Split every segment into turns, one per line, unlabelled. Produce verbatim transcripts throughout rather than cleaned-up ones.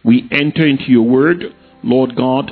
we enter into your word, Lord God,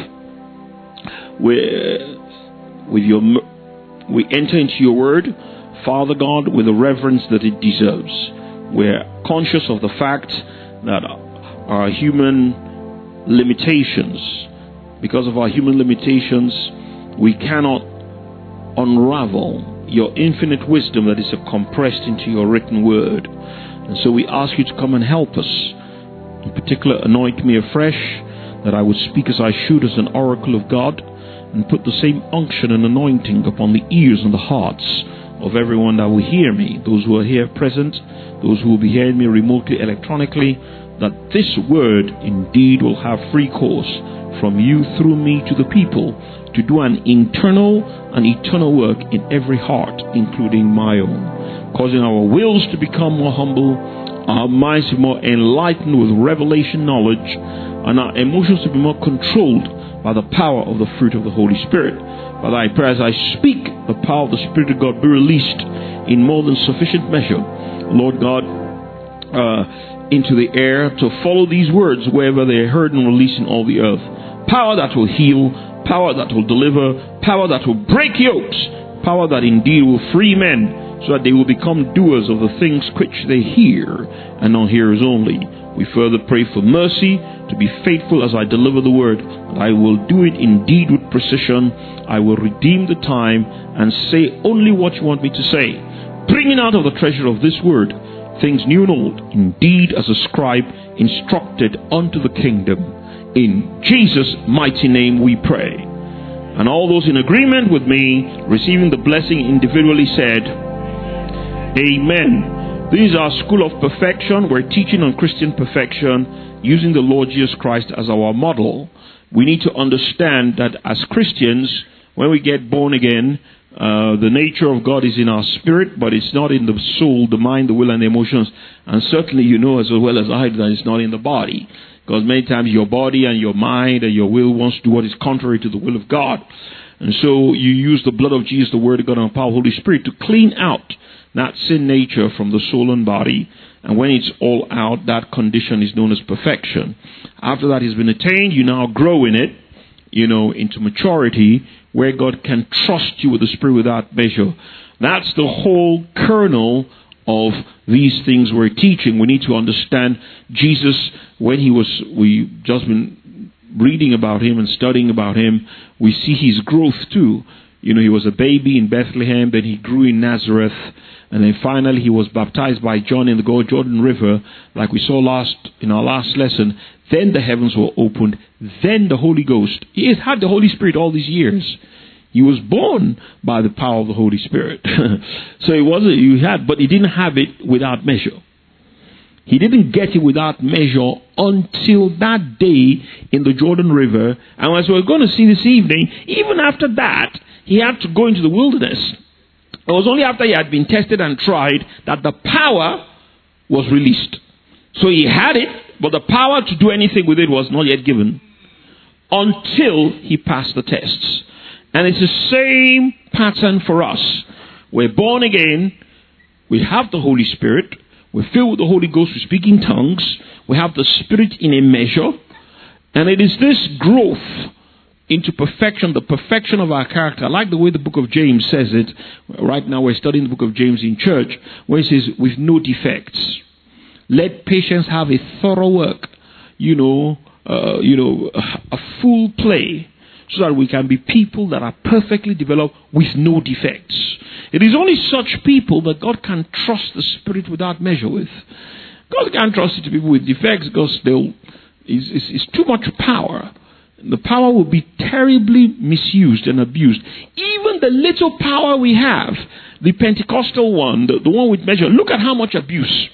with, with your, we enter into your word, Father God, with the reverence that it deserves. We're conscious of the fact that our human limitations, because of our human limitations, we cannot unravel your infinite wisdom that is compressed into your written word. And so we ask you to come and help us. In particular, anoint me afresh, that I would speak as I should as an oracle of God, and put the same unction and anointing upon the ears and the hearts of everyone that will hear me, those who are here present, those who will be hearing me remotely electronically, that this word indeed will have free course from you through me to the people, to do an internal and eternal work in every heart, including my own, causing our wills to become more humble, our minds to be more enlightened with revelation knowledge, and our emotions to be more controlled by the power of the fruit of the Holy Spirit. Father, I pray as I speak, the power of the Spirit of God be released in more than sufficient measure, Lord God, uh, into the air to follow these words wherever they are heard and released in all the earth. Power that will heal, power that will deliver, power that will break yokes, power that indeed will free men so that they will become doers of the things which they hear and not hearers only. We further pray for mercy to be faithful as I deliver the word, that I will do it indeed with precision. I will redeem the time and say only what you want me to say, bringing out of the treasure of this word things new and old, indeed as a scribe instructed unto the kingdom. In Jesus' mighty name we pray. And all those in agreement with me, receiving the blessing individually said, Amen. This is our School of Perfection. We're teaching on Christian perfection using the Lord Jesus Christ as our model. We need to understand that as Christians, when we get born again, uh, the nature of God is in our spirit, but it's not in the soul, the mind, the will, and the emotions. And certainly you know as well as I do that it's not in the body. Because many times your body and your mind and your will wants to do what is contrary to the will of God. And so you use the blood of Jesus, the Word of God, and the power of the Holy Spirit to clean out that sin nature from the soul and body. And when it's all out, that condition is known as perfection. After that has been attained, you now grow in it, you know, into maturity, where God can trust you with the Spirit without measure. That's the whole kernel of these things we're teaching. We need to understand Jesus, when he was, we just been reading about him and studying about him, we see his growth too. You know, he was a baby in Bethlehem, then he grew in Nazareth, and then finally he was baptized by John in the Jordan River, like we saw last in our last lesson. Then the heavens were opened. Then the Holy Ghost. He has had the Holy Spirit all these years. He was born by the power of the Holy Spirit. So it wasn't, you had, but he didn't have it without measure. He didn't get it without measure until that day in the Jordan River. And as we're going to see this evening, even after that, he had to go into the wilderness. It was only after he had been tested and tried that the power was released. So he had it, but the power to do anything with it was not yet given until he passed the tests. And it's the same pattern for us. We're born again. We have the Holy Spirit. We're filled with the Holy Ghost. We speak in tongues. We have the Spirit in a measure. And it is this growth into perfection, the perfection of our character. I like the way the book of James says it. Right now we're studying the book of James in church, where it says, with no defects. Let patience have a thorough work. You know, uh, you know, a, a full play. So that we can be people that are perfectly developed with no defects. It is only such people that God can trust the Spirit without measure with. God can't trust it to people with defects because they'll, it's, it's, it's too much power. The power will be terribly misused and abused. Even the little power we have, the Pentecostal one, the, the one with measure, look at how much abuse.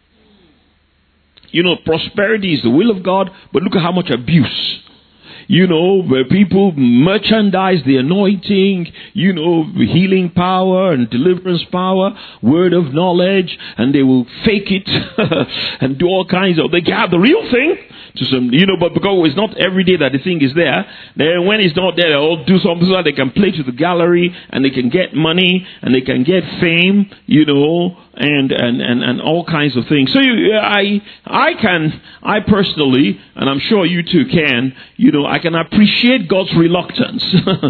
You know, prosperity is the will of God, but look at how much abuse. You know, where people merchandise the anointing, you know, healing power and deliverance power, word of knowledge, and they will fake it and do all kinds of, they have the real thing to some, you know, but because it's not every day that the thing is there, then when it's not there, they'll do something so that they can play to the gallery and they can get money and they can get fame, you know, and, and, and, and all kinds of things. So you, I, I can, I personally, and I'm sure you too can, you know, I can appreciate God's reluctance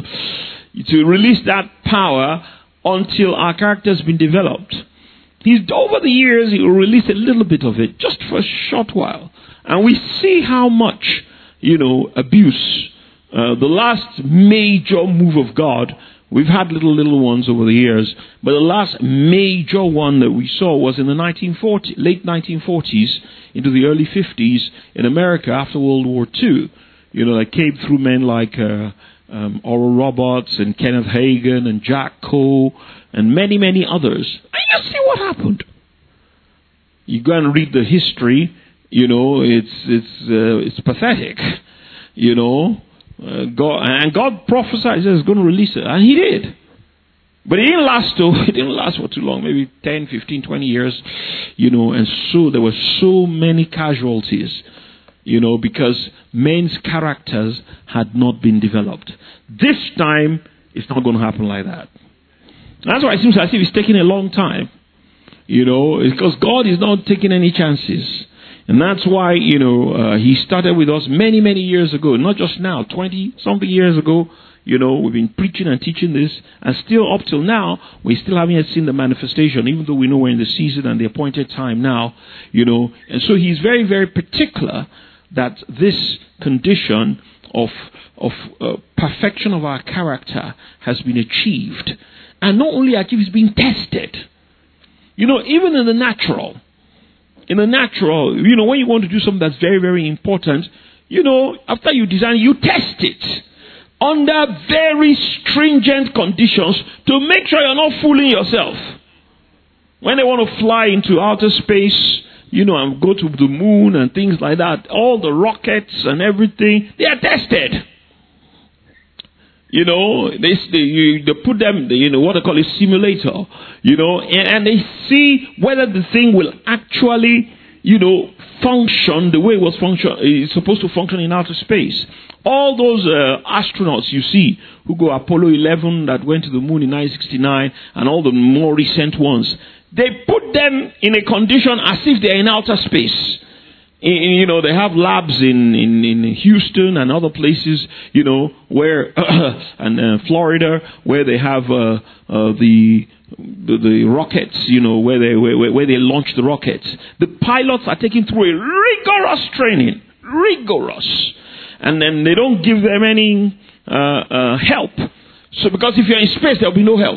to release that power until our character has been developed. He's, over the years, he will release a little bit of it, just for a short while. And we see how much, you know, abuse. Uh, the last major move of God, we've had little, little ones over the years, but the last major one that we saw was in the nineteen forties, late nineteen forties into the early fifties in America after World War Two. You know, that came through men like uh, um, Oral Roberts and Kenneth Hagin and Jack Coe and many, many others. And you see what happened. You go and read the history, you know, it's, it's, uh, it's pathetic, you know. Uh, God, and God prophesied, he says, he's going to release it. And he did. But it didn't last, though. It didn't last for too long, maybe ten, fifteen, twenty years. You know, and so there were so many casualties, you know, because men's characters had not been developed. This time, it's not going to happen like that. That's why it seems as if it's taking a long time. You know, because God is not taking any chances. And that's why, you know, uh, he started with us many, many years ago. Not just now, twenty-something years ago. You know, we've been preaching and teaching this. And still up till now, we still haven't yet seen the manifestation. Even though we know we're in the season and the appointed time now. You know, and so he's very, very particular that this condition of, of uh, perfection of our character has been achieved. And not only achieved, it's been tested. You know, even in the natural. In the natural, you know, when you want to do something that's very, very important, you know, after you design, you test it under very stringent conditions to make sure you're not fooling yourself. When they want to fly into outer space, you know, and go to the moon and things like that, all the rockets and everything, they are tested. You know, they, they, you, they put them, you know, what they call a simulator, you know, and, and they see whether the thing will actually, you know, function the way it was function, it's supposed to function in outer space. All those uh, astronauts you see who go Apollo eleven that went to the moon in nineteen sixty-nine and all the more recent ones, they put them in a condition as if they're in outer space. You know, they have labs in, in, in Houston and other places, you know, where, and uh, Florida, where they have uh, uh, the, the the rockets, you know, where they where, where they launch the rockets. The pilots are taken through a rigorous training, rigorous, and then they don't give them any uh, uh, help. So, because if you're in space, there'll be no help.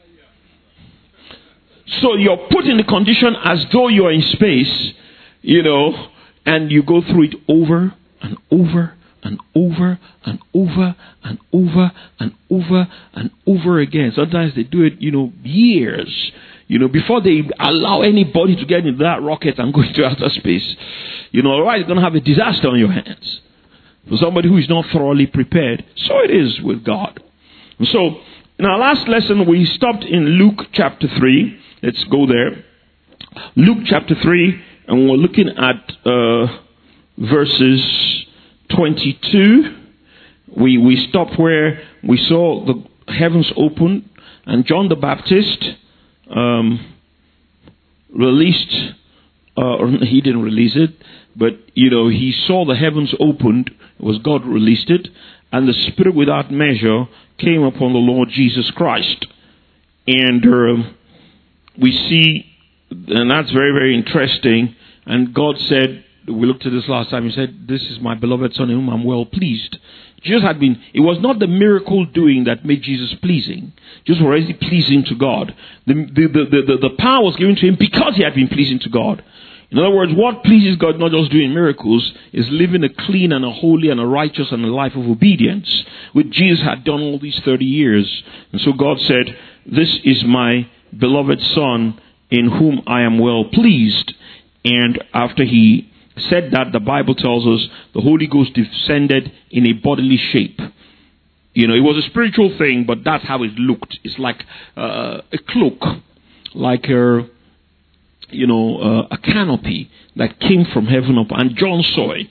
So you're put in the condition as though you're in space, you know. And you go through it over and over and over and over and over and over and over again. Sometimes they do it, you know, years, you know, before they allow anybody to get into that rocket and go into outer space. You know, otherwise you're going to have a disaster on your hands for somebody who is not thoroughly prepared. So it is with God. And so, in our last lesson, we stopped in Luke chapter three. Let's go there. Luke chapter three. And we're looking at uh, verses twenty-two. We we stopped where we saw the heavens open, and John the Baptist um, released. Uh, or he didn't release it, but you know he saw the heavens opened. It was God released it, and the Spirit without measure came upon the Lord Jesus Christ, and uh, we see. And that's very, very interesting. And God said, we looked at this last time, he said, this is my beloved Son in whom I'm well pleased. Jesus had been, it was not the miracle doing that made Jesus pleasing. Jesus was already pleasing to God. The, the, the, the, the power was given to him because he had been pleasing to God. In other words, what pleases God, not just doing miracles, is living a clean and a holy and a righteous and a life of obedience, which Jesus had done all these thirty years. And so God said, this is my beloved Son in whom I am well pleased. And after he said that, the Bible tells us the Holy Ghost descended in a bodily shape. You know, it was a spiritual thing, but that's how it looked. It's like uh, a cloak, like a, you know, uh, a canopy that came from heaven up. And John saw it.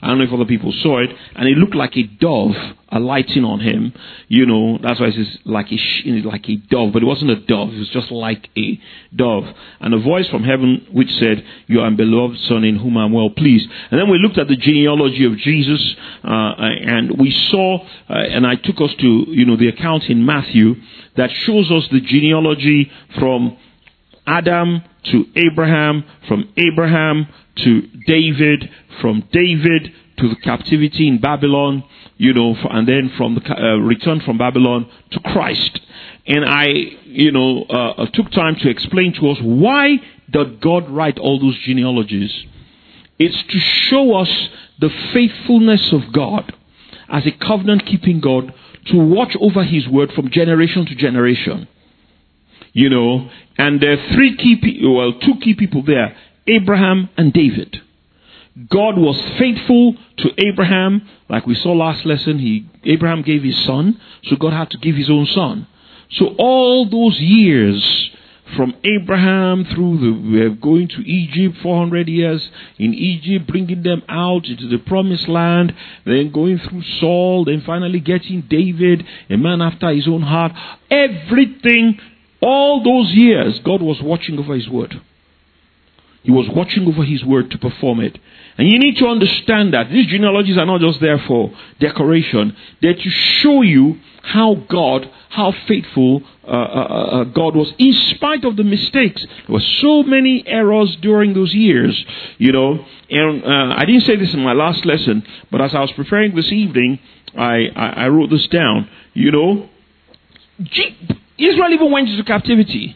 I don't know if other people saw it. And it looked like a dove alighting on him. You know, that's why it says like a, sh- like a dove. But it wasn't a dove. It was just like a dove. And a voice from heaven which said, "You are my beloved Son in whom I am well pleased." And then we looked at the genealogy of Jesus. Uh, and we saw, uh, and I took us to, you know, the account in Matthew that shows us the genealogy from Adam to Abraham, from Abraham to David, from David to the captivity in Babylon, you know, and then from the uh, return from Babylon to Christ. And I, you know, uh, took time to explain to us, why did God write all those genealogies? It's to show us the faithfulness of God as a covenant-keeping God, to watch over His word from generation to generation. You know, and there are three key people, well, two key people there, Abraham and David. God was faithful to Abraham, like we saw last lesson. He Abraham gave his son, so God had to give his own son. So all those years, from Abraham through the uh, going to Egypt, four hundred years in Egypt, bringing them out into the promised land, then going through Saul, then finally getting David, a man after his own heart. Everything, all those years, God was watching over His word. He was watching over His word to perform it. And you need to understand that these genealogies are not just there for decoration. They're to show you how God, how faithful uh, uh, uh, God was, in spite of the mistakes. There were so many errors during those years, you know. And uh, I didn't say this in my last lesson, but as I was preparing this evening, I, I, I wrote this down. You know, Israel even went into captivity.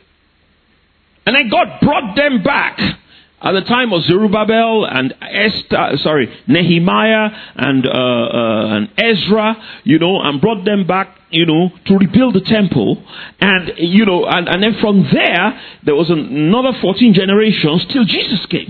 And then God brought them back at the time of Zerubbabel and Esther, sorry, Nehemiah and, uh, uh, and Ezra, you know, and brought them back, you know, to rebuild the temple. And, you know, and, and then from there, there was another fourteen generations till Jesus came.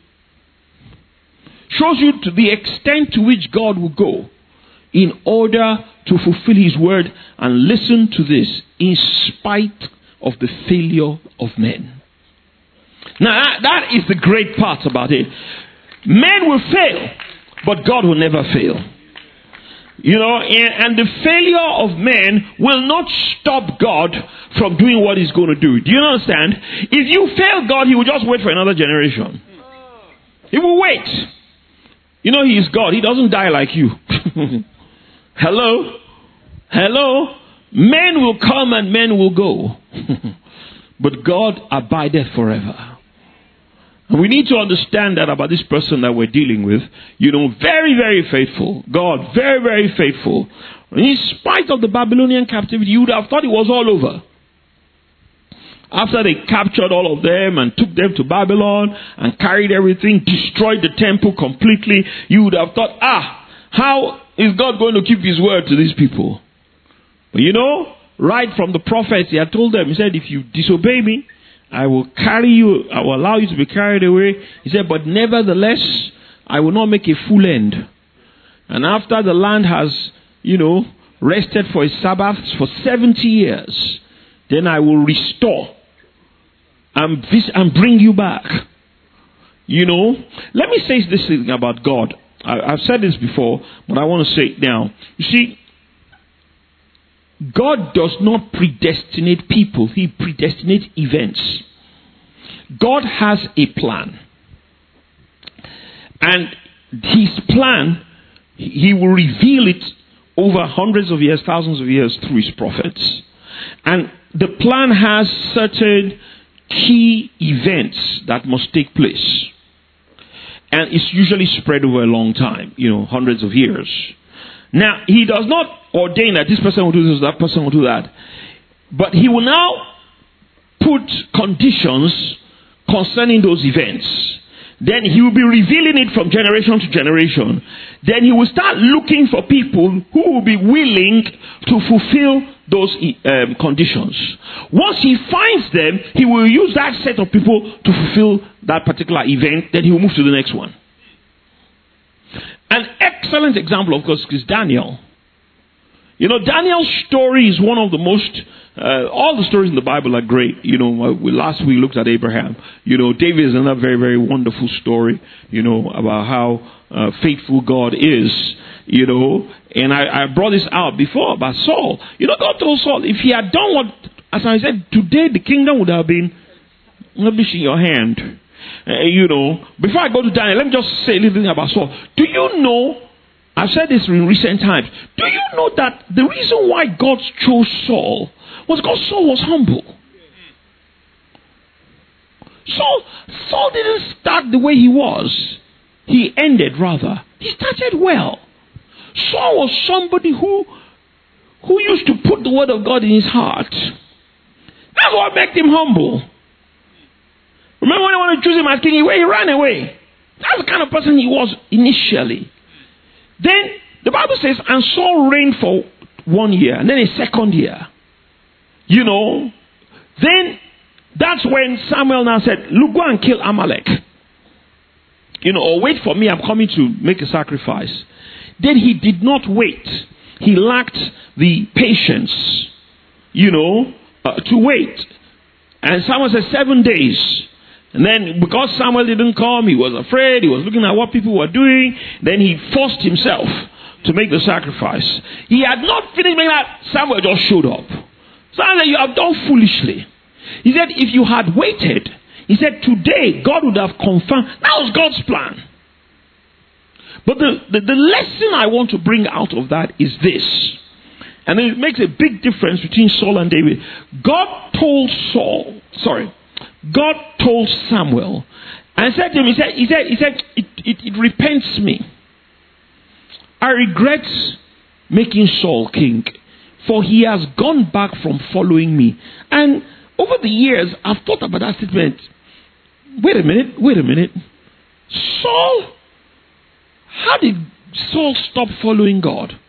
Shows you to the extent to which God will go in order to fulfill His word. And listen to this, in spite of the failure of men. Now, that, that is the great part about it. Men will fail, but God will never fail. You know, and, and the failure of men will not stop God from doing what He's going to do. Do you understand? If you fail God, He will just wait for another generation. He will wait. You know, He is God. He doesn't die like you. Hello? Hello? Men will come and men will go. But God abideth forever. And we need to understand that about this person that we're dealing with. You know, very, very faithful. God, very, very faithful. In spite of the Babylonian captivity, you would have thought it was all over. After they captured all of them and took them to Babylon and carried everything, destroyed the temple completely, you would have thought, ah, how is God going to keep His word to these people? But you know, right from the prophets, He had told them, He said, if you disobey me, I will carry you, I will allow you to be carried away. He said, but nevertheless, I will not make a full end. And after the land has, you know, rested for its Sabbath for seventy years, then I will restore and, vis- and bring you back. You know, let me say this thing about God. I, I've said this before, but I want to say it now. You see, God does not predestinate people. He predestinates events. God has a plan. And His plan, He will reveal it over hundreds of years, thousands of years through His prophets. And the plan has certain key events that must take place. And it's usually spread over a long time, you know, hundreds of years. Now, He does not ordain that this person will do this, that person will do that. But He will now put conditions concerning those events. Then He will be revealing it from generation to generation. Then He will start looking for people who will be willing to fulfill those um, conditions. Once He finds them, He will use that set of people to fulfill that particular event. Then He will move to the next one. An excellent example, of course, is Daniel. You know, Daniel's story is one of the most, uh, all the stories in the Bible are great. You know, uh, we, last week we looked at Abraham. You know, David is another very, very wonderful story, you know, about how uh, faithful God is, you know. And I, I brought this out before about Saul. You know, God told Saul, if he had done what, as I said, today the kingdom would have been rubbish in your hand. Uh, you know, before I go to Daniel, let me just say a little thing about Saul. Do you know, I've said this in recent times. Do you know that the reason why God chose Saul was because Saul was humble? Saul, Saul didn't start the way he was. He ended rather. He started well. Saul was somebody who, who used to put the word of God in his heart. That's what made him humble. Remember when they wanted to choose him as king, he ran away. That's the kind of person he was initially. Then the Bible says, and Saul reigned for one year, and then a second year. You know, then that's when Samuel now said, look, go and kill Amalek. You know, or wait for me, I'm coming to make a sacrifice. Then he did not wait. He lacked the patience, you know, uh, to wait. And Samuel said seven days. And then because Samuel didn't come, he was afraid, he was looking at what people were doing, then he forced himself to make the sacrifice. He had not finished making that, Samuel just showed up. Samuel said, you have done foolishly. He said, if you had waited, he said, today God would have confirmed. That was God's plan. But the, the, the lesson I want to bring out of that is this. And it makes a big difference between Saul and David. God told Saul, sorry, God told Samuel, and said to him, he said, he said, he said, it, it, it repents me. I regret making Saul king, for he has gone back from following me. And over the years, I've thought about that statement. Wait a minute, wait a minute. Saul, how did Saul stop following God?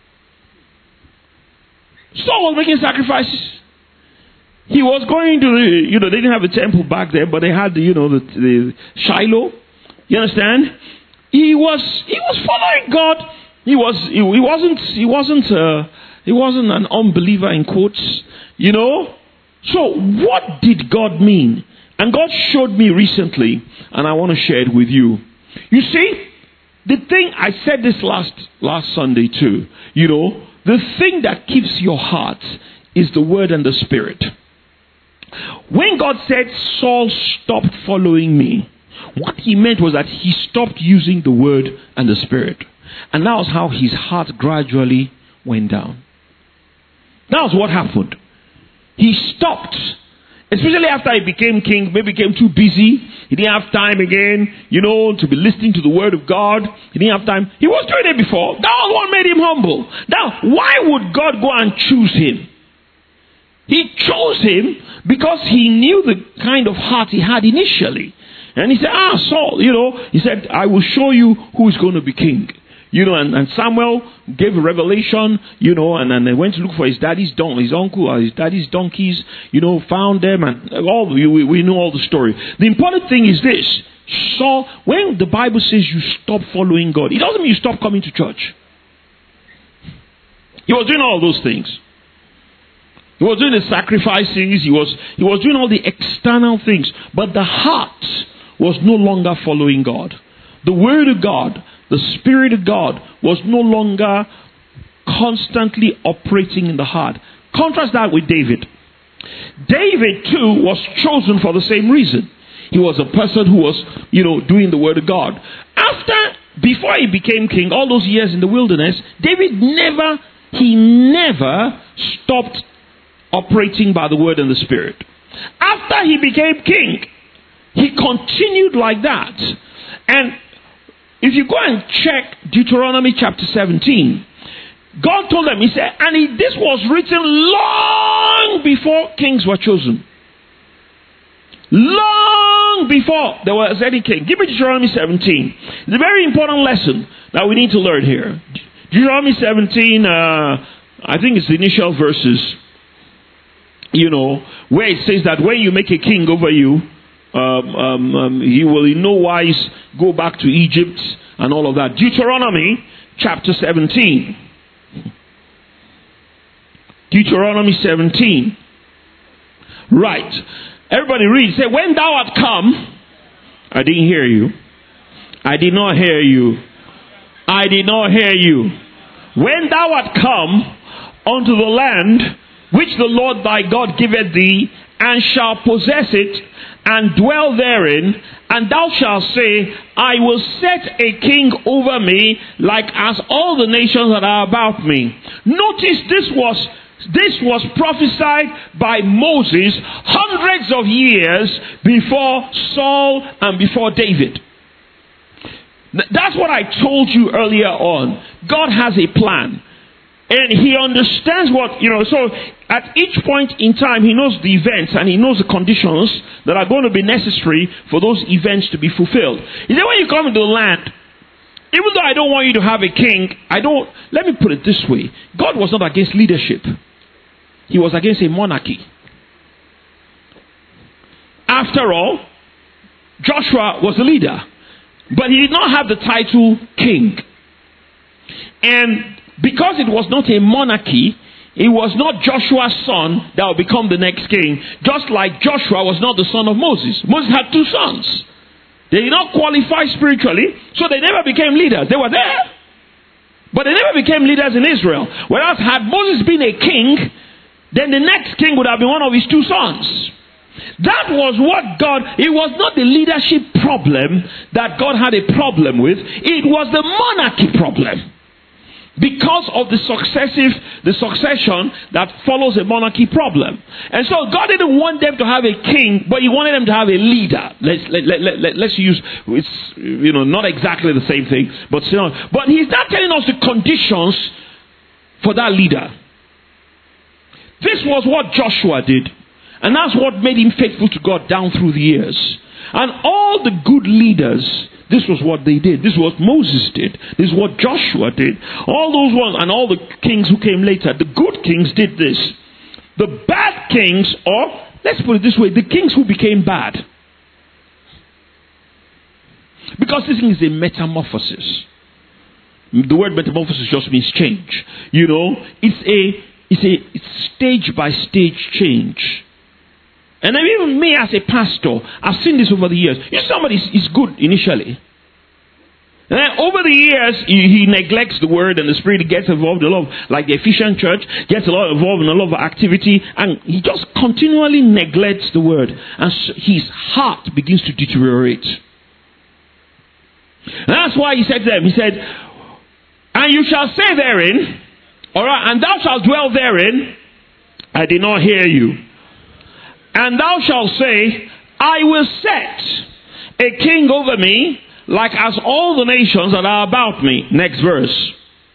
Saul was making sacrifices. He was going to, you know, they didn't have a temple back there, but they had, the, you know, the, the Shiloh. You understand? He was, he was following God. He was, he, he wasn't, he wasn't, uh, he wasn't an unbeliever in quotes. You know. So what did God mean? And God showed me recently, and I want to share it with you. You see, the thing I said this last last Sunday too. You know, the thing that keeps your heart is the Word and the Spirit. When God said, Saul stopped following me, what he meant was that he stopped using the Word and the Spirit. And that was how his heart gradually went down. That was what happened. He stopped. Especially after he became king, maybe became too busy. He didn't have time again, you know, to be listening to the Word of God. He didn't have time. He was doing it before. That was what made him humble. Now, why would God go and choose him? He chose him because he knew the kind of heart he had initially. And he said, ah, Saul, you know, he said, I will show you who is going to be king. You know, and, and Samuel gave a revelation, you know, and, and they went to look for his daddy's donkey, his uncle or his daddy's donkeys, you know, found them, and all we, we know all the story. The important thing is this. Saul, when the Bible says you stop following God, it doesn't mean you stop coming to church. He was doing all those things. He was doing the sacrifices. He was, he was doing all the external things. But the heart was no longer following God. The Word of God, the Spirit of God was no longer constantly operating in the heart. Contrast that with David. David too was chosen for the same reason. He was a person who was, you know, doing the Word of God. After, before he became king, all those years in the wilderness, David never, he never stopped operating by the Word and the Spirit. After he became king, he continued like that. And if you go and check Deuteronomy chapter seventeen, God told them, he said, and he, this was written long before kings were chosen. Long before there was any king. Give me Deuteronomy seventeen. It's a very important lesson that we need to learn here. Deuteronomy seventeen, uh, I think it's the initial verses. You know, where it says that when you make a king over you, um, um, um, he will in no wise go back to Egypt and all of that. Deuteronomy chapter seventeen. Deuteronomy seventeen. Right. Everybody read. Say, when thou art come, I didn't hear you. I did not hear you. I did not hear you. When thou art come unto the land which the Lord thy God giveth thee, and shall possess it, and dwell therein, and thou shalt say, I will set a king over me, like as all the nations that are about me. Notice this was this was prophesied by Moses hundreds of years before Saul and before David. That's what I told you earlier on. God has a plan. And he understands what, you know, so at each point in time, he knows the events and he knows the conditions that are going to be necessary for those events to be fulfilled. He said, when you come into the land, even though I don't want you to have a king, I don't, let me put it this way. God was not against leadership. He was against a monarchy. After all, Joshua was the leader, but he did not have the title king. And because it was not a monarchy, it was not Joshua's son that would become the next king. Just like Joshua was not the son of Moses. Moses had two sons. They did not qualify spiritually, so they never became leaders. They were there, but they never became leaders in Israel. Whereas had Moses been a king, then the next king would have been one of his two sons. That was what God, it was not the leadership problem that God had a problem with. It was the monarchy problem. Because of the successive, the succession that follows a monarchy problem. And so God didn't want them to have a king, but he wanted them to have a leader. Let's, let, let, let, let, let's use, it's, you know, not exactly the same thing, but, you know, but he's not telling us the conditions for that leader. This was what Joshua did. And that's what made him faithful to God down through the years. And all the good leaders, this was what they did. This is what Moses did. This is what Joshua did. All those ones and all the kings who came later, the good kings did this. The bad kings, or let's put it this way, the kings who became bad. Because this thing is a metamorphosis. The word metamorphosis just means change. You know, it's a it's a it's stage by stage change. And even me as a pastor, I've seen this over the years. You know, somebody is good initially. And then over the years, he, he neglects the word and the spirit gets involved in a lot of, like the Ephesian church, gets a lot involved in a lot of activity. And he just continually neglects the word. And so his heart begins to deteriorate. And that's why he said to them, he said, and you shall say therein, all right, and thou shalt dwell therein, I did not hear you. And thou shalt say, I will set a king over me, like as all the nations that are about me. Next verse.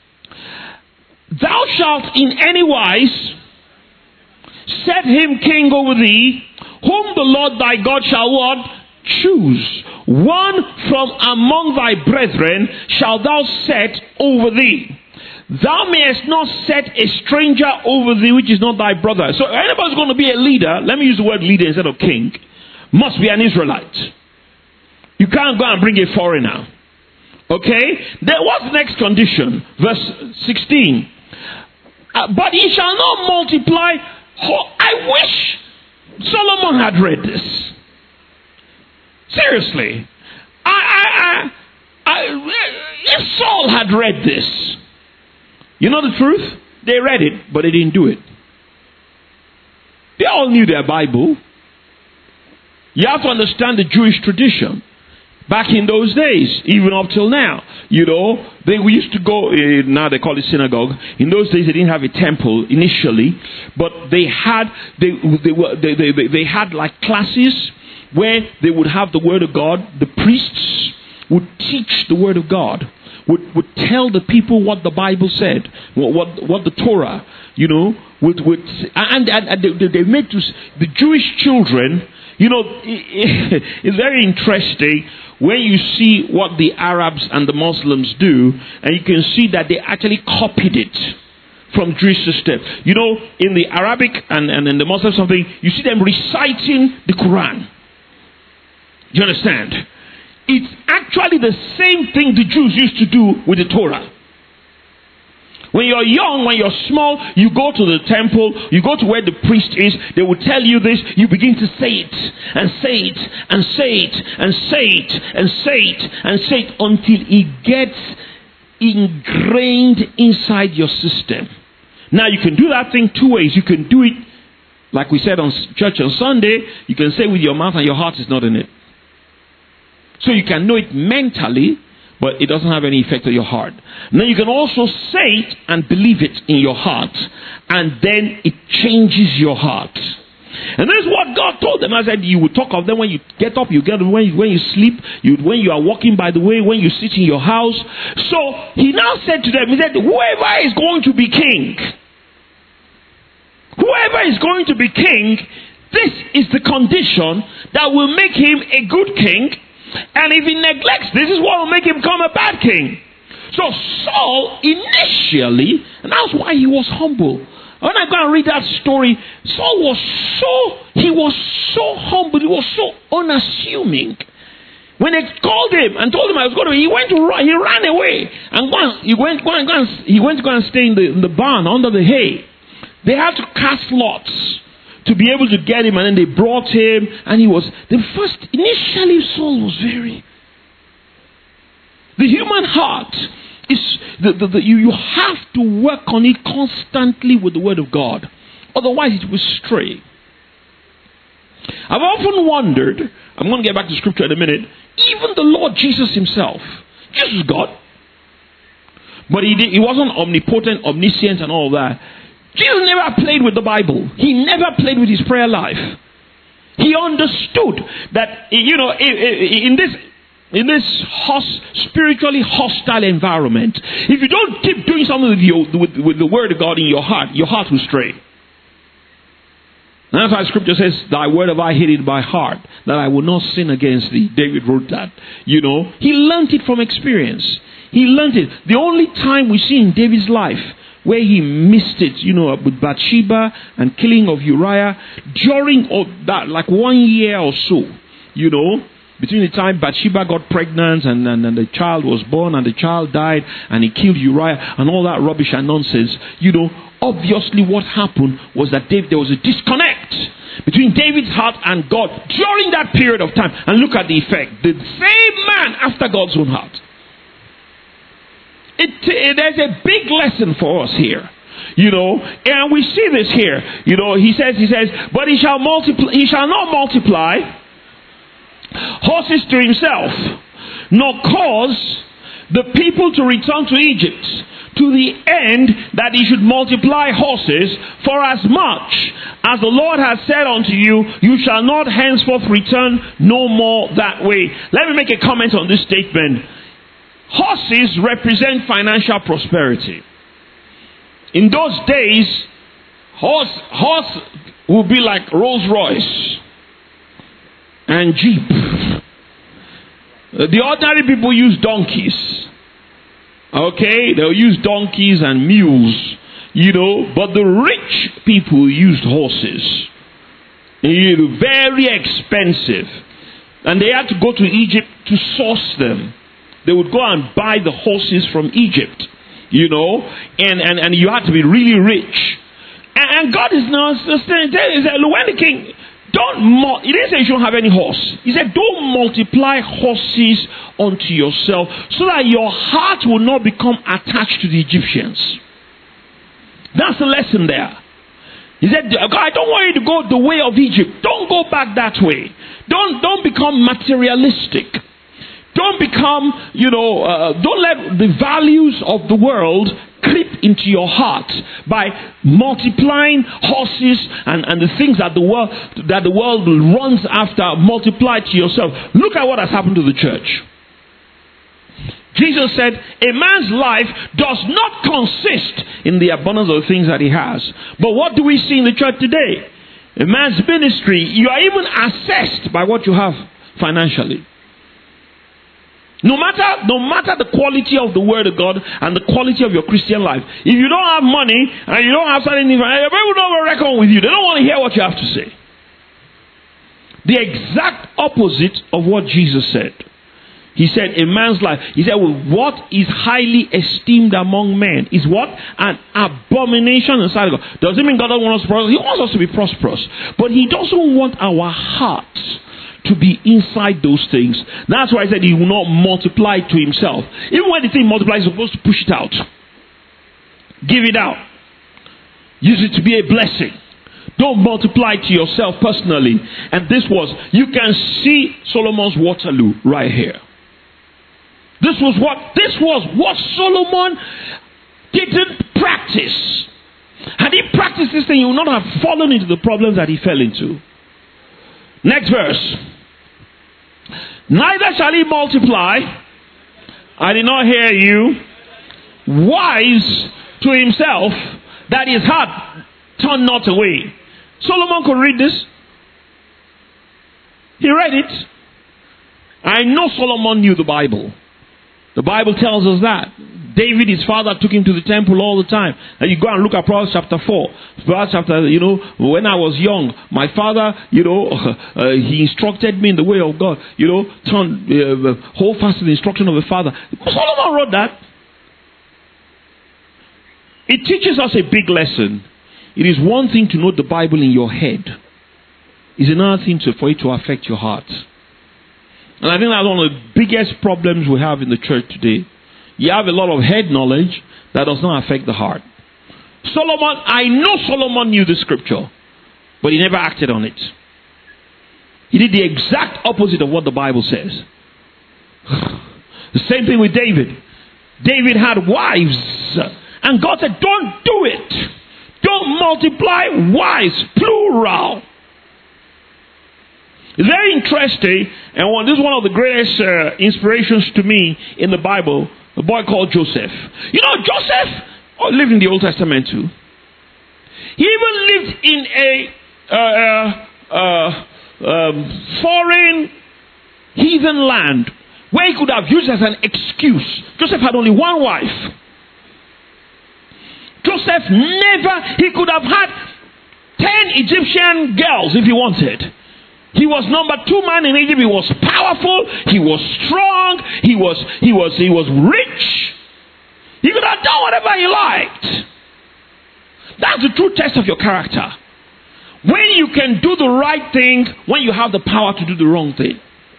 Thou shalt in any wise set him king over thee, whom the Lord thy God shall what? Choose. One from among thy brethren shalt thou set over thee. Thou mayest not set a stranger over thee, which is not thy brother. So if anybody's going to be a leader, let me use the word leader instead of king, must be an Israelite. You can't go and bring a foreigner. Okay? Then what's the next condition? Verse sixteen. Uh, but he shall not multiply. Oh, I wish Solomon had read this. Seriously. I, I, I, I, if Saul had read this, you know the truth? They read it, but they didn't do it. They all knew their Bible. You have to understand the Jewish tradition. Back in those days, even up till now, you know, they we used to go, uh, now they call it synagogue. In those days, they didn't have a temple initially, but they had, they, they, were, they, they, they, they had like classes where they would have the Word of God. The priests would teach the Word of God. Would, would tell the people what the Bible said, what what, what the Torah, you know, would, would and, and, and they, they made to the Jewish children, you know, it, it's very interesting when you see what the Arabs and the Muslims do, and you can see that they actually copied it from Jewish system. You know, in the Arabic and, and in the Muslim something, you see them reciting the Quran. Do you understand? It's actually the same thing the Jews used to do with the Torah. When you're young, when you're small, you go to the temple, you go to where the priest is, they will tell you this, you begin to say it, and say it, and say it, and say it, and say it, and say it, until it gets ingrained inside your system. Now you can do that thing two ways. You can do it, like we said on church on Sunday, you can say with your mouth and your heart is not in it. So you can know it mentally, but it doesn't have any effect on your heart. Now you can also say it and believe it in your heart, and then it changes your heart. And this is what God told them. I said, you will talk of them when you get up, you get them when you, when you sleep, you, when you are walking by the way, when you sit in your house. So he now said to them, he said, whoever is going to be king, whoever is going to be king, this is the condition that will make him a good king. And if he neglects, this is what will make him become a bad king. So Saul initially, and that's why he was humble. When I go and read that story, Saul was so, he was so humble, he was so unassuming. When they called him and told him I was going to, he went to run, he ran away. And go he went, go and, go and, he went to go and stay in the, in the barn under the hay. They had to cast lots to be able to get him, and then they brought him, and he was, the first, initially Saul was very, the human heart is, the, the, the, you, you have to work on it constantly with the word of God, otherwise it will stray. I've often wondered, I'm going to get back to scripture in a minute, even the Lord Jesus himself, Jesus is God, but he, did, he wasn't omnipotent, omniscient and all that. Jesus never played with the Bible. He never played with his prayer life. He understood that, you know, in this in this host, spiritually hostile environment, if you don't keep doing something with, your, with, with the word of God in your heart, your heart will stray. And that's why scripture says, thy word have I hid in my heart, that I will not sin against thee. David wrote that. You know, he learned it from experience. He learned it. The only time we see in David's life where he missed it, you know, with Bathsheba and killing of Uriah, during all that, like one year or so, you know, between the time Bathsheba got pregnant and, and, and the child was born and the child died and he killed Uriah and all that rubbish and nonsense, you know, obviously what happened was that David, there was a disconnect between David's heart and God during that period of time. And look at the effect. The same man after God's own heart. It, it, there's a big lesson for us here, you know, and we see this here. You know, he says, he says, but he shall multiply, he shall not multiply horses to himself, nor cause the people to return to Egypt, to the end that he should multiply horses. For as much as the Lord has said unto you, you shall not henceforth return no more that way. Let me make a comment on this statement. Horses represent financial prosperity. In those days, horse, horse would be like Rolls Royce and Jeep. The ordinary people use donkeys. Okay, they'll use donkeys and mules, you know, but the rich people used horses. Very expensive. And they had to go to Egypt to source them. They would go and buy the horses from Egypt, you know, and, and, and you had to be really rich. And, and God is now saying, he said, when the king, don't, mul- he didn't say you shouldn't have any horse. He said, don't multiply horses unto yourself so that your heart will not become attached to the Egyptians. That's the lesson there. He said, God, I don't want you to go the way of Egypt. Don't go back that way. Don't, don't become materialistic. Don't become, you know, uh, don't let the values of the world creep into your heart by multiplying horses and, and the things that the world that the world runs after. Multiply to yourself. Look at what has happened to the church. Jesus said, a man's life does not consist in the abundance of the things that he has. But what do we see in the church today? A man's ministry, you are even assessed by what you have financially. No matter, no matter the quality of the word of God and the quality of your Christian life, if you don't have money and you don't have something, people don't reckon with you. They don't want to hear what you have to say. The exact opposite of what Jesus said. He said, a man's life. He said, well, what is highly esteemed among men is what? An abomination inside of God. Does it mean God doesn't want us to prosper? He wants us to be prosperous. But He doesn't want our hearts to be inside those things. That's why I said He will not multiply to Himself. Even when the thing multiplies, He's supposed to push it out. Give it out. Use it to be a blessing. Don't multiply to yourself personally. And this was, you can see Solomon's Waterloo right here. This was what, this was what Solomon didn't practice. Had he practiced this thing, he would not have fallen into the problems that he fell into. Next verse. Neither shall he multiply. I did not hear you. Wise to himself, that his heart turn not away. Solomon could read this. He read it. I know Solomon knew the Bible. The Bible tells us that. David, his father, took him to the temple all the time. And you go and look at Proverbs chapter four. Proverbs chapter, you know, when I was young, my father, you know, uh, he instructed me in the way of God. You know, turn, uh, hold fast to the instruction of the father. Solomon wrote that. It teaches us a big lesson. It is one thing to know the Bible in your head. It's another thing to, for it to affect your heart. And I think that's one of the biggest problems we have in the church today. You have a lot of head knowledge that does not affect the heart. Solomon, I know Solomon knew the scripture, but he never acted on it. He did the exact opposite of what the Bible says. The same thing with David. David had wives, and God said, don't do it. Don't multiply wives, plural. It's very interesting, and one, this is one of the greatest uh, inspirations to me in the Bible, a boy called Joseph. You know, Joseph oh, lived in the Old Testament too. He even lived in a uh, uh, uh, um, foreign heathen land where he could have used as an excuse. Joseph had only one wife. Joseph never, he could have had ten Egyptian girls if he wanted. He was number two man in Egypt. He was powerful. He was strong. He was, he was, he was rich. He could have done whatever he liked. That's the true test of your character. When you can do the right thing, when you have the power to do the wrong thing.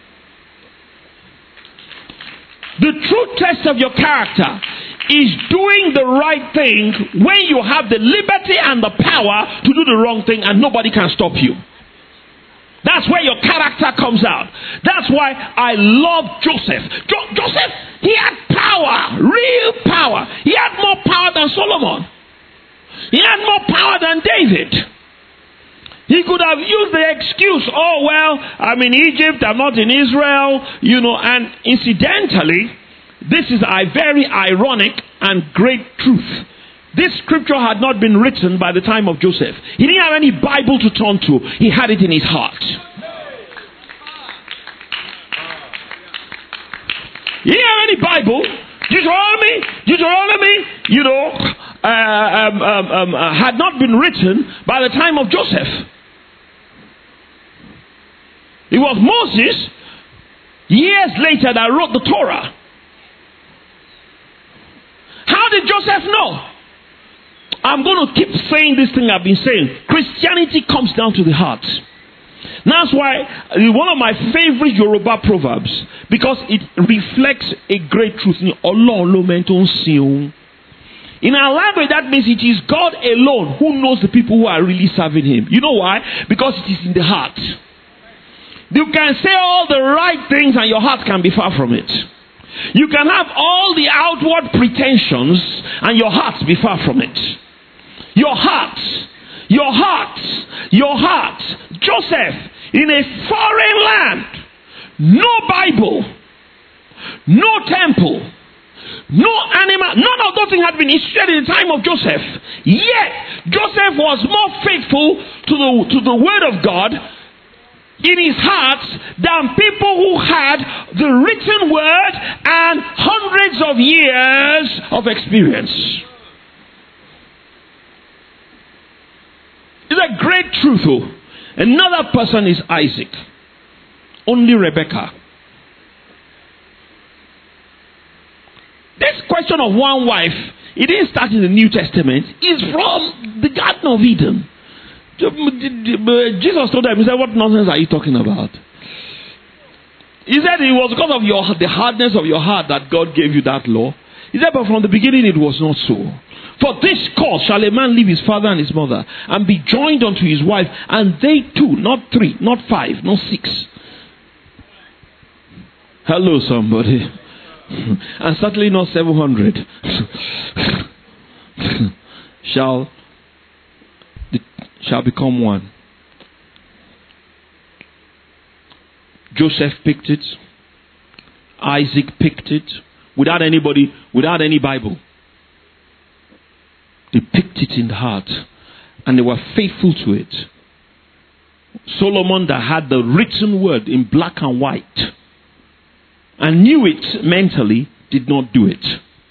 The true test of your character is doing the right thing when you have the liberty and the power to do the wrong thing and nobody can stop you. That's where your character comes out. That's why I love Joseph. Jo- Joseph, he had power, real power. He had more power than Solomon. He had more power than David. He could have used the excuse, oh, well, I'm in Egypt, I'm not in Israel, you know, and incidentally, this is a very ironic and great truth. This scripture had not been written by the time of Joseph. He didn't have any Bible to turn to. He had it in his heart. He didn't have any Bible. Deuteronomy, Deuteronomy, you know, uh, um, um, um, uh, had not been written by the time of Joseph. It was Moses, years later, that wrote the Torah. How did Joseph know? I'm going to keep saying this thing I've been saying. Christianity comes down to the heart. That's why one of my favorite Yoruba proverbs, because it reflects a great truth. In our language, that means it is God alone who knows the people who are really serving Him. You know why? Because it is in the heart. You can say all the right things and your heart can be far from it. You can have all the outward pretensions and your heart be far from it. Your heart, your heart, your heart. Joseph, in a foreign land, no Bible, no temple, no animal, none of those things had been instituted in the time of Joseph. Yet, Joseph was more faithful to the, to the word of God in his heart than people who had the written word and hundreds of years of experience. It's a great truth. Oh. Another person is Isaac. Only Rebecca. This question of one wife, it didn't start in the New Testament. It's from the Garden of Eden. Jesus told them, he said, what nonsense are you talking about? He said it was because of your the hardness of your heart that God gave you that law. He said, but from the beginning it was not so. For this cause shall a man leave his father and his mother, and be joined unto his wife, and they two, not three, not five, not six. Hello, somebody. And certainly not seven hundred. shall, shall become one. Joseph picked it. Isaac picked it. Without anybody, without any Bible. They picked it in the heart. And they were faithful to it. Solomon, that had the written word in black and white, and knew it mentally, did not do it.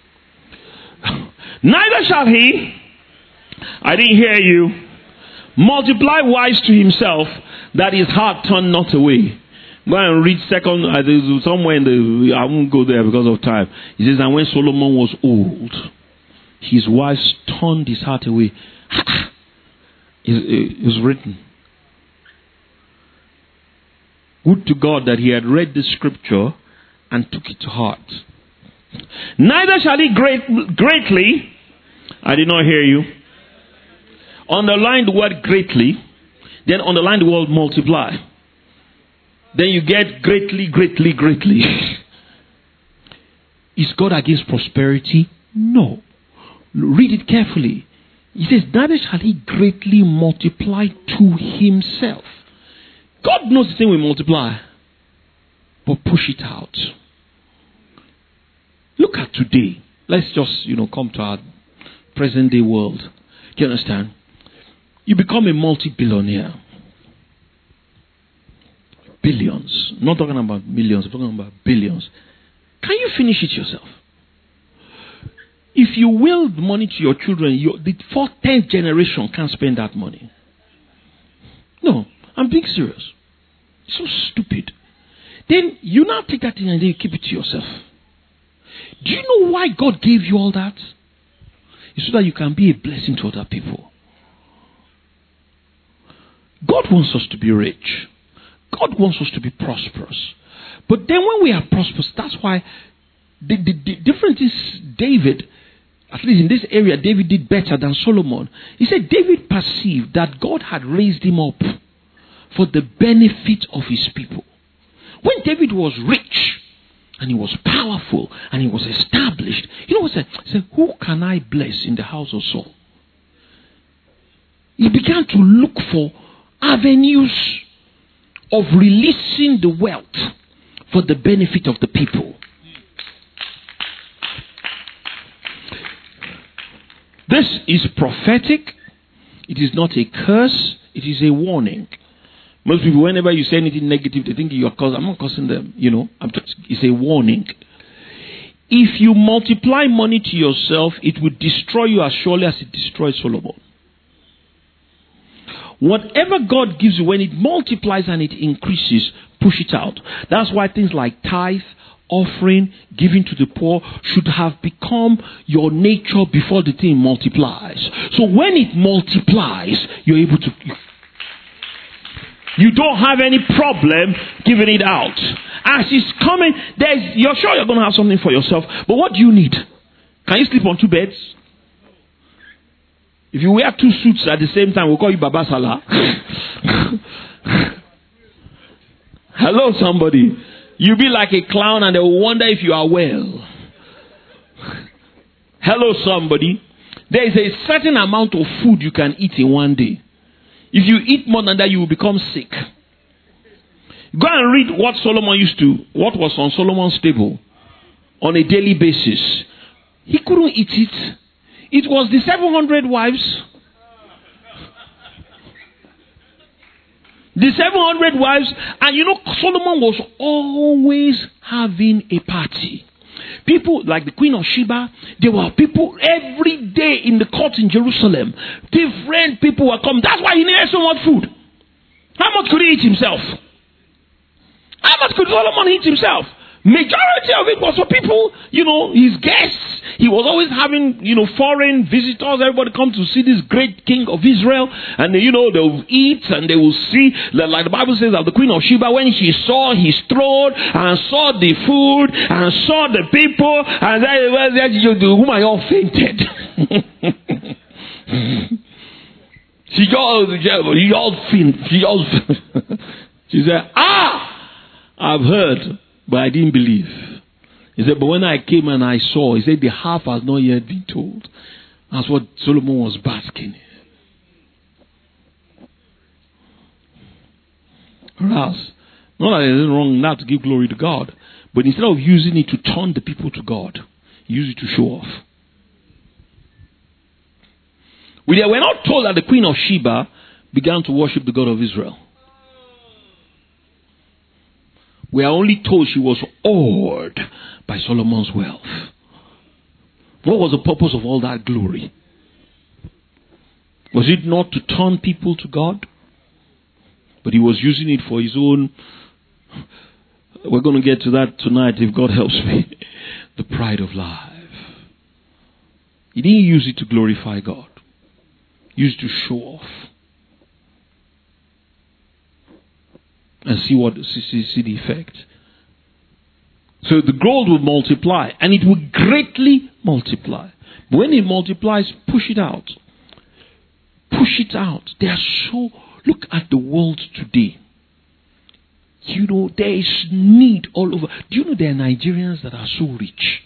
Neither shall he, I didn't hear you, multiply wives to himself, that his heart turn not away. Go and read second, uh, somewhere in the, I won't go there because of time. He says, and when Solomon was old, his wives turned his heart away. It was written. Would to God that he had read the scripture and took it to heart. Neither shall he great, greatly, I did not hear you, underline the word greatly, then underline the word multiply. Then you get greatly, greatly, greatly. Is God against prosperity? No. Read it carefully. He says, neither shall he greatly multiply to himself. God knows the thing will multiply. But push it out. Look at today. Let's just, you know, come to our present day world. Do you understand? You become a multi-billionaire. Billions. I'm not talking about millions. I'm talking about billions. Can you finish it yourself? If you will the money to your children, your, the fourth, tenth generation can't spend that money. No, I'm being serious. It's so stupid. Then you now take that thing and then you keep it to yourself. Do you know why God gave you all that? It's so that you can be a blessing to other people. God wants us to be rich. God wants us to be prosperous. But then when we are prosperous, that's why the, the, the difference is David, at least in this area, David did better than Solomon. He said David perceived that God had raised him up for the benefit of his people. When David was rich, and he was powerful, and he was established, you know what he said? He said, who can I bless in the house of Saul? He began to look for avenues of releasing the wealth for the benefit of the people. This is prophetic. It is not a curse. It is a warning. Most people, whenever you say anything negative, they think you are cursing. I'm not cursing them, you know. I'm just, it's a warning. If you multiply money to yourself, it will destroy you as surely as it destroyed Solomon. Whatever God gives you, when it multiplies and it increases, push it out. That's why things like tithe, offering, giving to the poor should have become your nature before the thing multiplies. So when it multiplies, you're able to... You don't have any problem giving it out. As it's coming, there's, you're sure you're going to have something for yourself. But what do you need? Can you sleep on two beds? If you wear two suits at the same time, we'll call you Baba Salah. Hello, somebody. You'll be like a clown and they will wonder if you are well. Hello, somebody. There is a certain amount of food you can eat in one day. If you eat more than that, you will become sick. Go and read what Solomon used to, what was on Solomon's table on a daily basis. He couldn't eat it. It was the seven hundred wives. The seven hundred wives. And you know, Solomon was always having a party. People like the Queen of Sheba, there were people every day in the court in Jerusalem. Different people were coming. That's why he needed so much food. How much could he eat himself? How much could Solomon eat himself? Majority of it was for people, you know, his guests. He was always having, you know, foreign visitors. Everybody come to see this great king of Israel. And, you know, they will eat and they will see, like the Bible says that the Queen of Sheba, when she saw his throne and saw the food and saw the people, and then, well, the woman all fainted. she all, she all fainted. She all, she said, ah, I've heard. But I didn't believe. He said, but when I came and I saw, he said, the half has not yet been told. That's what Solomon was basking in. Or else, not that there's anything wrong not to give glory to God, but instead of using it to turn the people to God, use it to show off. We were not told that the Queen of Sheba began to worship the God of Israel. We are only told she was awed by Solomon's wealth. What was the purpose of all that glory? Was it not to turn people to God? But he was using it for his own. We're going to get to that tonight if God helps me. The pride of life. He didn't use it to glorify God. He used it to show off. And see what see, see the effect. So the gold will multiply, and it will greatly multiply. But when it multiplies, push it out. Push it out. They are so. Look at the world today. You know, there is need all over. Do you know there are Nigerians that are so rich?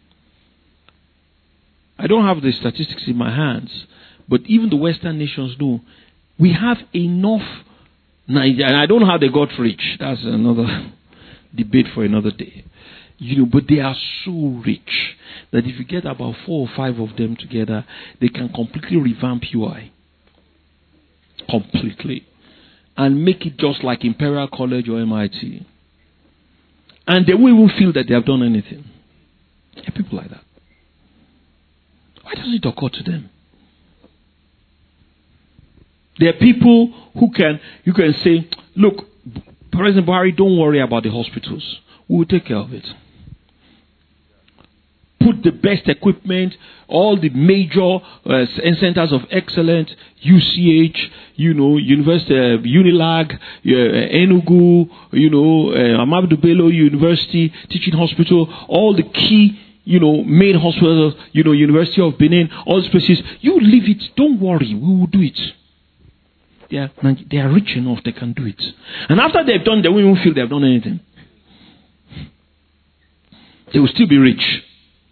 I don't have the statistics in my hands, but even the Western nations know we have enough. And I don't know how they got rich. That's another debate for another day. You know, but they are so rich that if you get about four or five of them together, they can completely revamp U I. Completely. And make it just like Imperial College or M I T. And they won't even feel that they have done anything. There are people like that. Why doesn't it occur to them? There are people who can, you can say, look, President Buhari, don't worry about the hospitals. We will take care of it. Put the best equipment, all the major uh, centers of excellence, U C H, you know, University, uh, Unilag, uh, Enugu, you know, uh, Ahmadu Bello University, Teaching Hospital, all the key, you know, main hospitals, you know, University of Benin, all these places. You leave it. Don't worry. We will do it. They are, they are rich enough, they can do it. And after they've done, they won't even feel they've done anything. They will still be rich.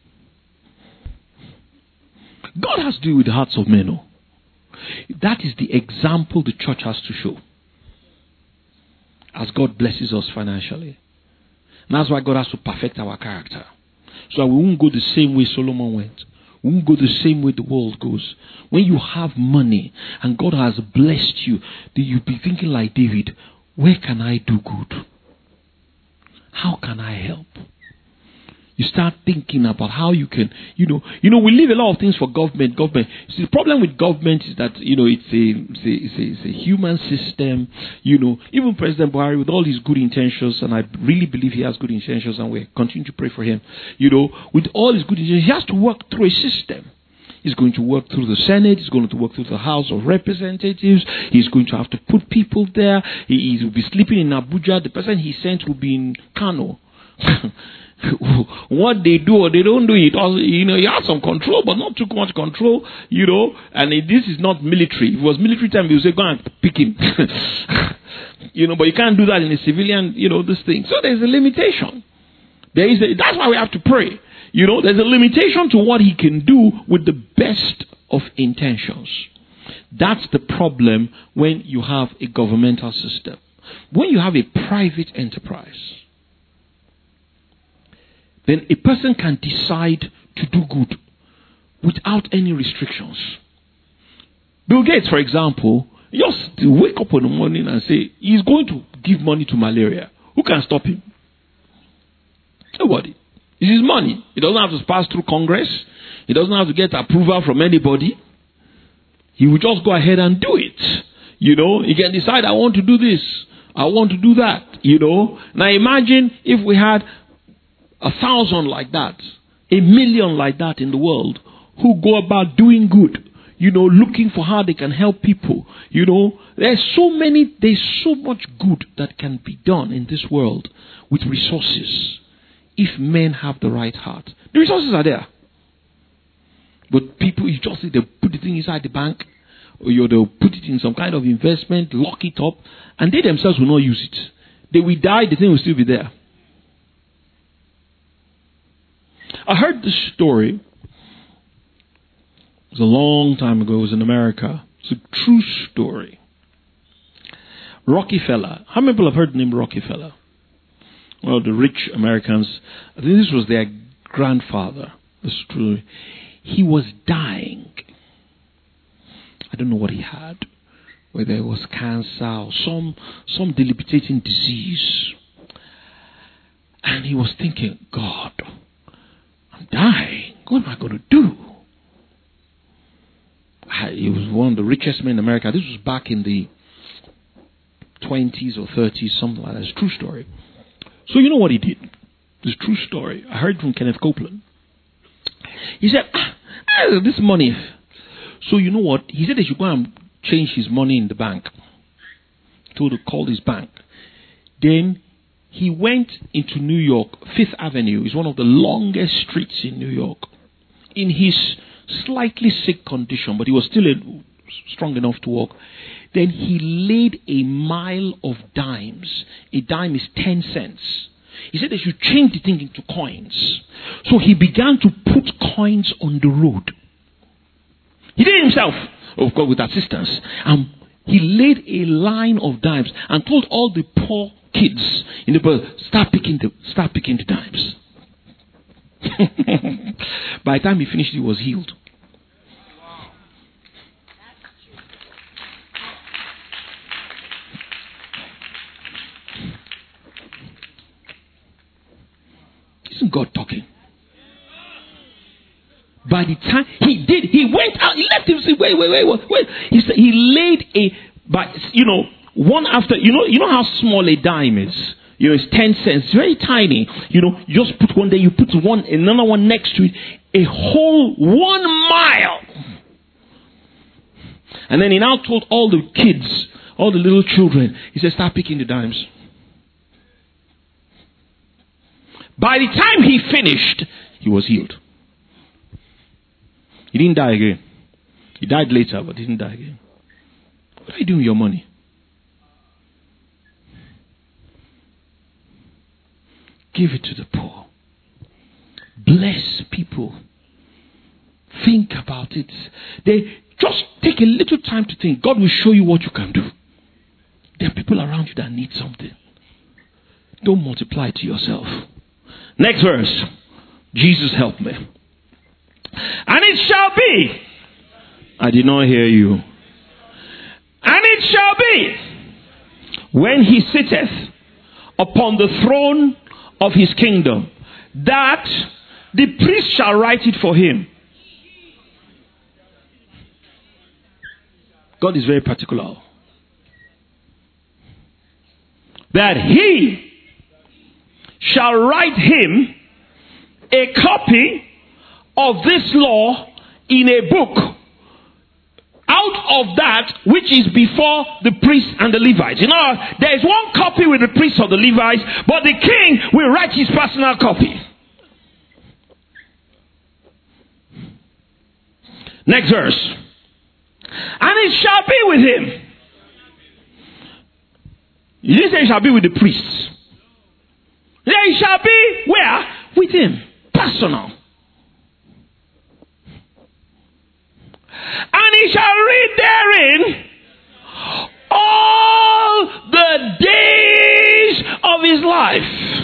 God has to do with the hearts of men. Oh. That is the example the church has to show. As God blesses us financially. And that's why God has to perfect our character. So that we won't go the same way Solomon went. We won't go the same way the world goes. When you have money and God has blessed you, then you'll be thinking like David, where can I do good? How can I help? You start thinking about how you can, you know, you know, we leave a lot of things for government. Government. See, the problem with government is that, you know, it's a, it's a, it's a, it's a human system. You know, even President Buhari, with all his good intentions, and I really believe he has good intentions, and we continue to pray for him. You know, with all his good intentions, he has to work through a system. He's going to work through the Senate. He's going to work through the House of Representatives. He's going to have to put people there. He, he will be sleeping in Abuja. The person he sent will be in Kano. What they do or they don't do, it also, you know, you have some control, but not too much control, you know. And it, this is not military. If it was military time, you say, go and pick him. You know, but you can't do that in a civilian, you know, this thing. So there's a limitation. There is a, that's why we have to pray. You know, there's a limitation to what he can do with the best of intentions. That's the problem when you have a governmental system. When you have a private enterprise, then a person can decide to do good without any restrictions. Bill Gates, for example, just wake up in the morning and say he's going to give money to malaria. Who can stop him? Nobody. It's his money. He doesn't have to pass through Congress. He doesn't have to get approval from anybody. He will just go ahead and do it. You know, he can decide, I want to do this. I want to do that. You know. Now imagine if we had a thousand like that, a million like that in the world who go about doing good, you know, looking for how they can help people. You know, there's so many, there's so much good that can be done in this world with resources if men have the right heart. The resources are there. But people, you just see they put the thing inside the bank, or you know, they'll put it in some kind of investment, lock it up, and they themselves will not use it. They will die, the thing will still be there. I heard this story. It was a long time ago. It was in America. It's a true story. Rockefeller. How many people have heard the name Rockefeller? Well, the rich Americans. I think this was their grandfather. This is true. He was dying. I don't know what he had. Whether it was cancer or some, some debilitating disease. And he was thinking, God, I'm dying. What am I going to do? He was one of the richest men in America. This was back in the twenties or thirties, something like that. It's a true story. So you know what he did? It's a true story. I heard from Kenneth Copeland. He said, ah, this money. So you know what? He said they should go and change his money in the bank. He told to call his bank. Then he went into New York. Fifth Avenue is one of the longest streets in New York. In his slightly sick condition, but he was still strong enough to walk. Then he laid a mile of dimes. A dime is ten cents. He said they should change the thing into coins. So he began to put coins on the road. He did it himself, of course, with assistance. And he laid a line of dimes and told all the poor kids in the world, start picking the, start picking the dimes. By the time he finished, he was healed. Isn't God talking? By the time he did, he went out, he left him, say, wait, wait, wait, wait. He said he laid a, but you know, one after, you know, you know how small a dime is. You know, it's ten cents, it's very tiny. You know, you just put one there, you put one, another one next to it, a whole one mile. And then he now told all the kids, all the little children, he said, start picking the dimes. By the time he finished, he was healed. He didn't die again. He died later, but he didn't die again. What are you doing with your money? Give it to the poor. Bless people. Think about it. They just take a little time to think. God will show you what you can do. There are people around you that need something. Don't multiply it to yourself. Next verse. Jesus help me. And it shall be. I did not hear you. And it shall be, when he sitteth upon the throne of his kingdom, that the priest shall write it for him. God is very particular. That he shall write him a copy of this law in a book, out of that which is before the priests and the Levites. You know, there is one copy with the priests or the Levites, but the king will write his personal copy. Next verse. And it shall be with him. You didn't say it shall be with the priests. It shall be where? With him. Personal. And he shall read therein all the days of his life.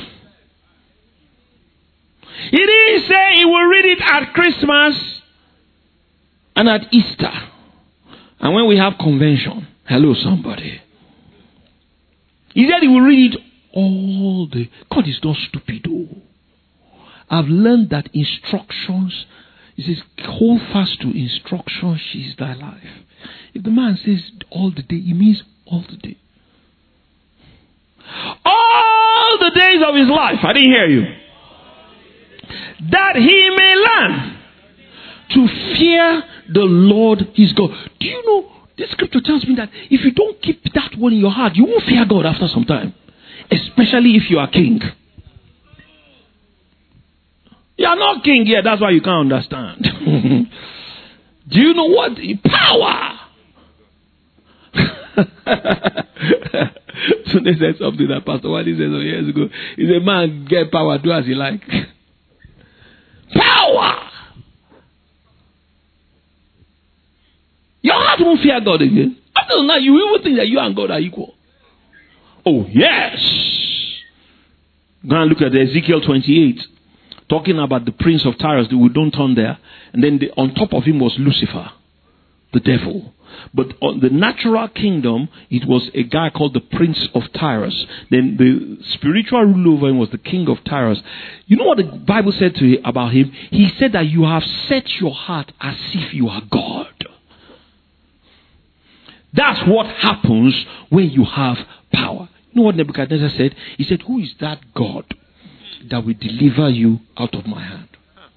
He didn't say he will read it at Christmas and at Easter. And when we have convention. Hello, somebody. He said he will read it all the... God is not stupid, oh. I've learned that instructions... He says, hold fast to instruction, she is thy life. If the man says all the day, it means all the day. All the days of his life. I didn't hear you. that he may learn to fear the Lord his God. Do you know, this scripture tells me that if you don't keep that one in your heart, you won't fear God after some time. Especially if you are king. You are not king yet, that's why you can't understand. Do you know what? Power! So they said something that Pastor Wadi said some years ago. He said, man, get power, do as you like. Power! Your heart won't fear God again. After that, you even think that you and God are equal. Oh, yes. Go and look at Ezekiel twenty-eight. Talking about the prince of Tyrus, we don't turn there. And then the, on top of him was Lucifer, the devil. But on the natural kingdom, it was a guy called the Prince of Tyrus. Then the spiritual ruler over him was the King of Tyrus. You know what the Bible said to him about him? He said that you have set your heart as if you are God. That's what happens when you have power. You know what Nebuchadnezzar said? He said, who is that God that will deliver you out of my hand?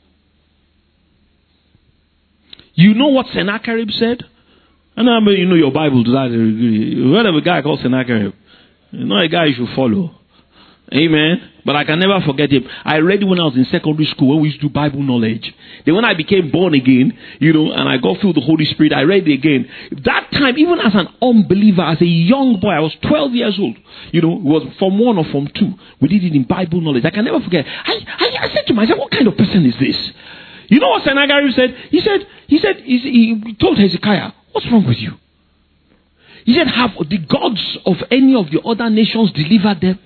You know what Sennacherib said? And I mean, you know your Bible to that degree. You heard of a guy called Sennacherib. You know a guy you should follow. Amen. But I can never forget him. I read it when I was in secondary school when we used to do Bible knowledge. Then when I became born again, you know, and I got filled with the Holy Spirit, I read it again. That time, even as an unbeliever, as a young boy, I was twelve years old. You know, it was from one or from two. We did it in Bible knowledge. I can never forget. I, I, I said to myself, what kind of person is this? You know what Sennacherib said? He said, he said, he, he told Hezekiah, what's wrong with you? He said, have the gods of any of the other nations delivered them?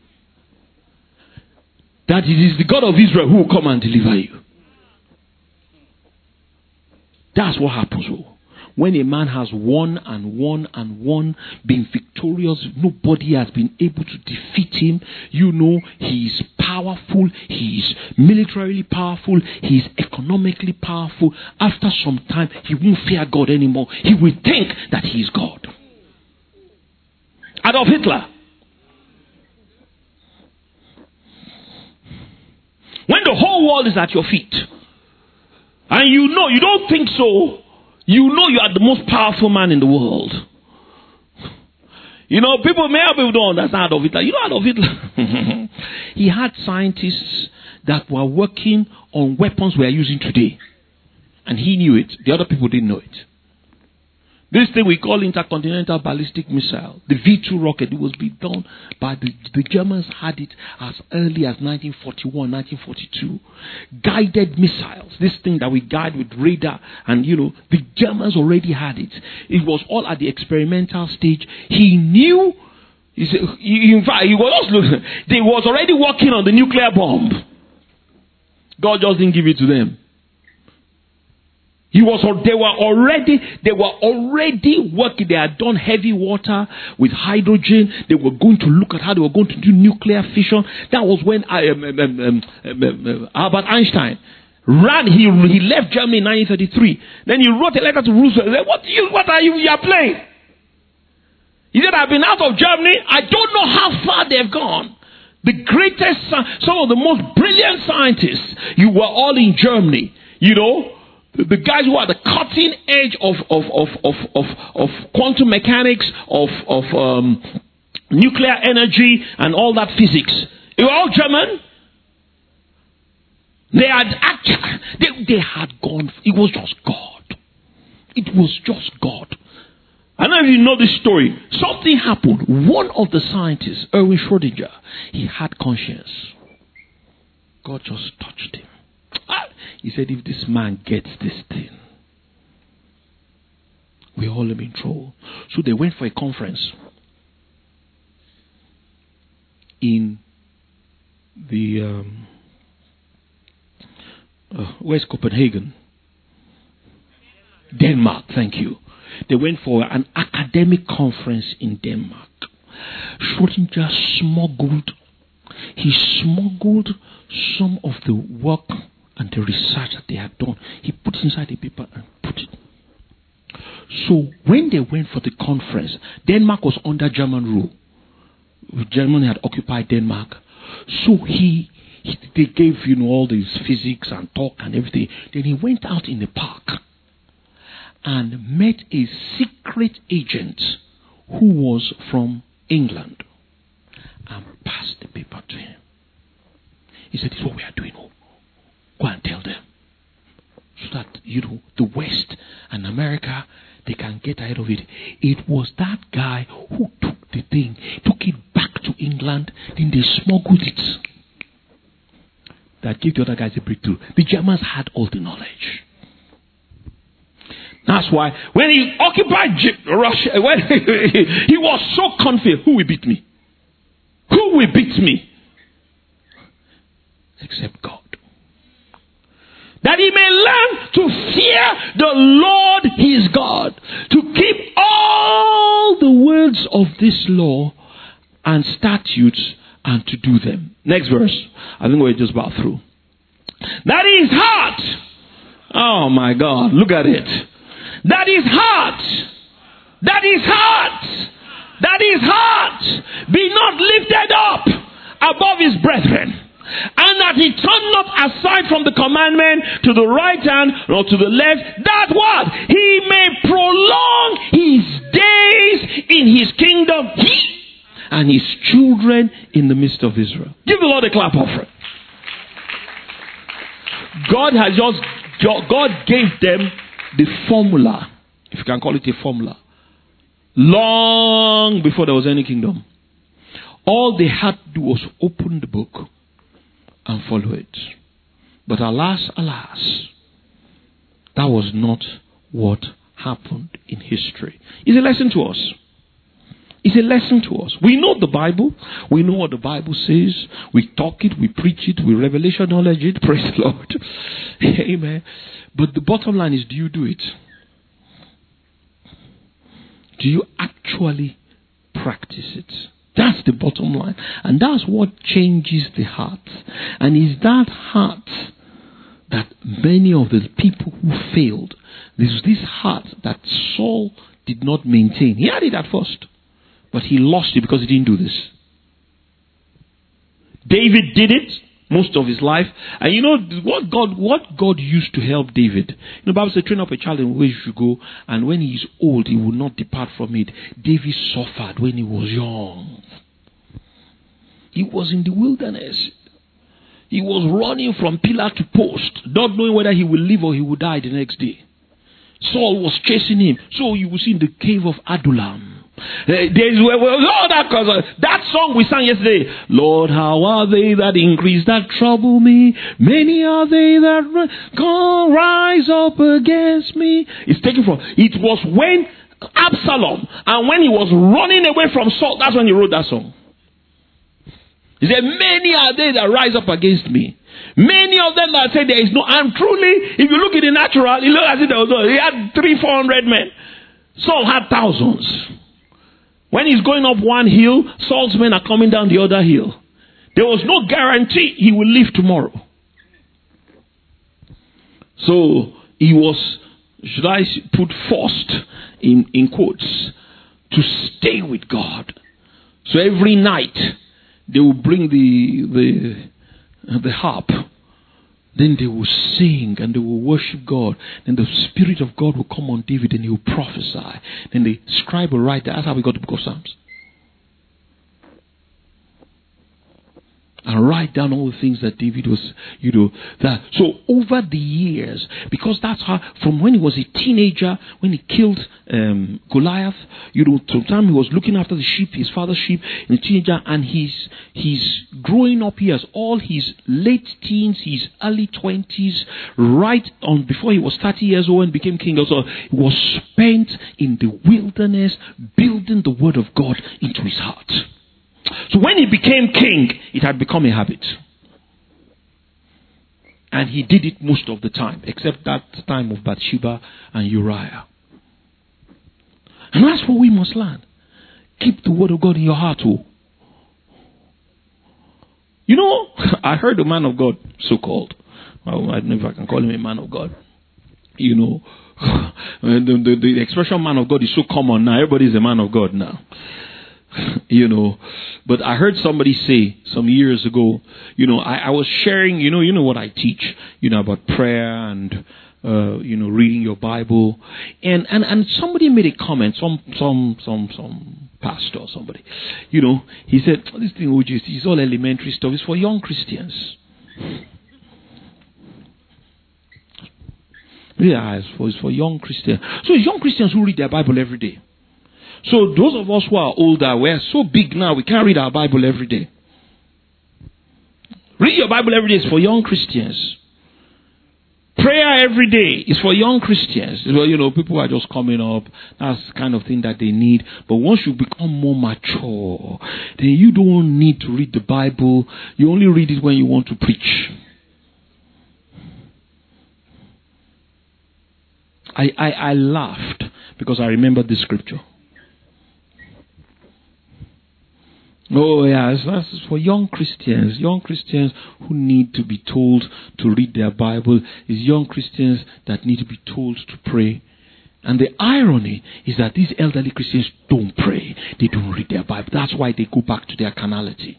That it is the God of Israel who will come and deliver you. That's what happens. When a man has won and won and won, been victorious, nobody has been able to defeat him. You know, he is powerful, he is militarily powerful, he is economically powerful. After some time, he won't fear God anymore. He will think that he is God. Adolf Hitler. When the whole world is at your feet, and you know, you don't think so, you know you are the most powerful man in the world. You know, people, many people don't understand Adolf Hitler. You know Adolf Hitler? He had scientists that were working on weapons we are using today. And he knew it. The other people didn't know it. This thing we call intercontinental ballistic missile, the V two rocket, it was being done by the, the Germans had it as early as nineteen forty-one, nineteen forty-two. Guided missiles, this thing that we guide with radar, and you know, the Germans already had it. It was all at the experimental stage. He knew, he said, in fact, he was also, they was already working on the nuclear bomb. God just didn't give it to them. He was, they were already, they were already working. They had done heavy water with hydrogen. They were going to look at how they were going to do nuclear fission. That was when I, um, um, um, um, um, Albert Einstein ran. He he left Germany in nineteen thirty-three. Then he wrote a letter to Roosevelt. He said, "What you? What are you? You are playing?" He said, "I've been out of Germany. I don't know how far they've gone. The greatest, some of the most brilliant scientists. You were all in Germany. You know." The guys who are the cutting edge of of of of of, of quantum mechanics, of of um, nuclear energy, and all that physics. They were all German. They had actually, they, they had gone. It was just God. It was just God. I don't know if you know this story. Something happened. One of the scientists, Erwin Schrödinger, he had conscience. God just touched him. He said, if this man gets this thing, we're all in trouble. So they went for a conference in the, um, uh, where's Copenhagen? Denmark, thank you. They went for an academic conference in Denmark. Schrödinger smuggled, he smuggled some of the work and the research that they had done. He put it inside the paper and put it. So when they went for the conference, Denmark was under German rule. Germany had occupied Denmark. So he he, they gave, you know, all this physics and talk and everything. Then he went out in the park and met a secret agent who was from England and passed the paper to him. He said, "This is what we are doing. Oh, go and tell them, so that, you know, the West and America, they can get ahead of it." It was that guy who took the thing, took it back to England, then they smuggled it. That gave the other guys a breakthrough. The Germans had all the knowledge. That's why when he occupied Russia, when he was so confident, who will beat me? Who will beat me? Except God. That he may learn to fear the Lord his God, to keep all the words of this law and statutes and to do them. Next verse. I think we're just about through. That his heart. Oh my God. Look at it. That his heart. That his heart. That his heart be not lifted up above his brethren. And that he turn not aside from the commandment to the right hand or to the left. That what? He may prolong his days in his kingdom. He and his children in the midst of Israel. Give the Lord a clap offering. God has just, God gave them the formula, if you can call it a formula, long before there was any kingdom. All they had to do was open the book and follow it. But alas, alas, that was not what happened in history. It's a lesson to us. It's a lesson to us. We know the Bible. We know what the Bible says. We talk it, we preach it, we revelation knowledge it. Praise the Lord. Amen. But the bottom line is, do you do it? Do you actually practice it? That's the bottom line. And that's what changes the heart. And it's that heart that many of the people who failed, there's this heart that Saul did not maintain. He had it at first, but he lost it because he didn't do this. David did it most of his life. And you know what God what God used to help David? You know, the Bible says, train up a child in the way he should go, and when he is old, he will not depart from it. David suffered when he was young. He was in the wilderness. He was running from pillar to post, not knowing whether he will live or he will die the next day. Saul was chasing him. So you will see in the cave of Adullam. There's oh, that, that song we sang yesterday. Lord, how are they that increase that trouble me? Many are they that can rise up against me. It's taken from, it was when Absalom, and when he was running away from Saul, that's when he wrote that song. He said, many are they that rise up against me. Many of them that say there is no, and truly, if you look at the natural, it looks as if there was no, he had three, four hundred men. Saul had thousands. When he's going up one hill, Saul's men are coming down the other hill. There was no guarantee he will live tomorrow. So he was, should I put forced in, in quotes, to stay with God. So every night they will bring the the the harp. Then they will sing and they will worship God. Then the Spirit of God will come on David and he will prophesy. Then the scribe will write that. That's how we got the book of Psalms. And write down all the things that David was, you know, that. So over the years, because that's how, from when he was a teenager, when he killed um, Goliath, you know, sometimes he was looking after the sheep, his father's sheep, in a teenager, and he's, he's growing up years, all his late teens, his early twenties, right on before he was thirty years old and became king also, he was spent in the wilderness, building the word of God into his heart. So when he became king, it had become a habit. And he did it most of the time, except that time of Bathsheba and Uriah. And that's what we must learn. Keep the word of God in your heart. Oh. You know, I heard a man of God, so-called. I don't know if I can call him a man of God. You know, the, the, the expression man of God is so common now. Everybody is a man of God now. You know, but I heard somebody say some years ago, you know, I, I was sharing, you know, you know what I teach, you know, about prayer and, uh, you know, reading your Bible. And, and, and somebody made a comment, some, some, some, some pastor or somebody, you know, he said, oh, this thing, O J C, is all elementary stuff. It's for young Christians. Yeah, it's for, it's for young Christians. So it's young Christians who read their Bible every day. So those of us who are older, we're so big now, we can't read our Bible every day. Read your Bible every day is for young Christians. Prayer every day is for young Christians. Well, you know, people are just coming up. That's the kind of thing that they need. But once you become more mature, then you don't need to read the Bible. You only read it when you want to preach. I, I, I laughed because I remembered this scripture. Oh, yes, that's for young Christians. Young Christians who need to be told to read their Bible. Is young Christians that need to be told to pray. And the irony is that these elderly Christians don't pray. They don't read their Bible. That's why they go back to their carnality.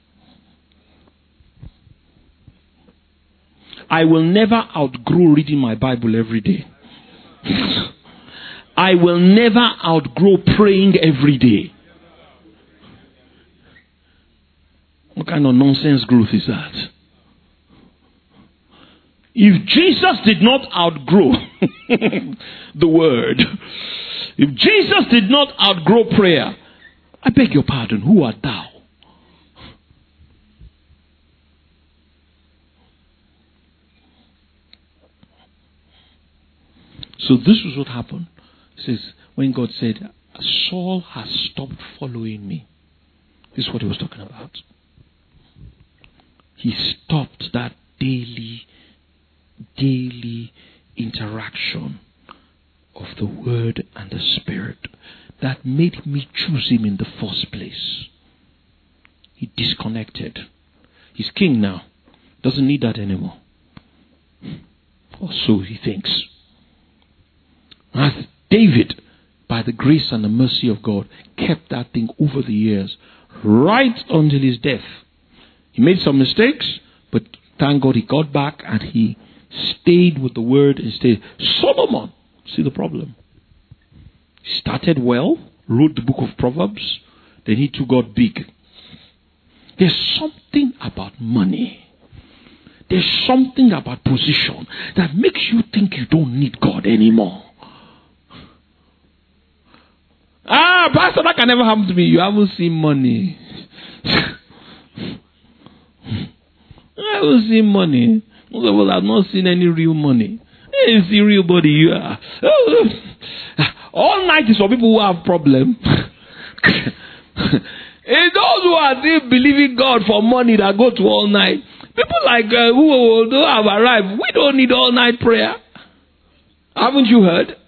I will never outgrow reading my Bible every day. I will never outgrow praying every day. What kind of nonsense growth is that? If Jesus did not outgrow the word, if Jesus did not outgrow prayer, I beg your pardon, who art thou? So this is what happened. It says, when God said, Saul has stopped following me. This is what he was talking about. He stopped that daily, daily interaction of the Word and the Spirit that made me choose him in the first place. He disconnected. He's king now. Doesn't need that anymore. Or so he thinks. As David, by the grace and the mercy of God, kept that thing over the years, right until his death. He made some mistakes, but thank God he got back and he stayed with the word and stayed. Solomon, see the problem. He started well, wrote the book of Proverbs, then he too got big. There's something about money. There's something about position that makes you think you don't need God anymore. Ah, Pastor, that can never happen to me. You haven't seen money. I haven't seen money. Most of us have not seen any real money. You see real body, you are. All night is for people who have problems. It's those who are still believing God for money that go to all night. People like uh, who don't have arrived. We don't need all night prayer. Haven't you heard?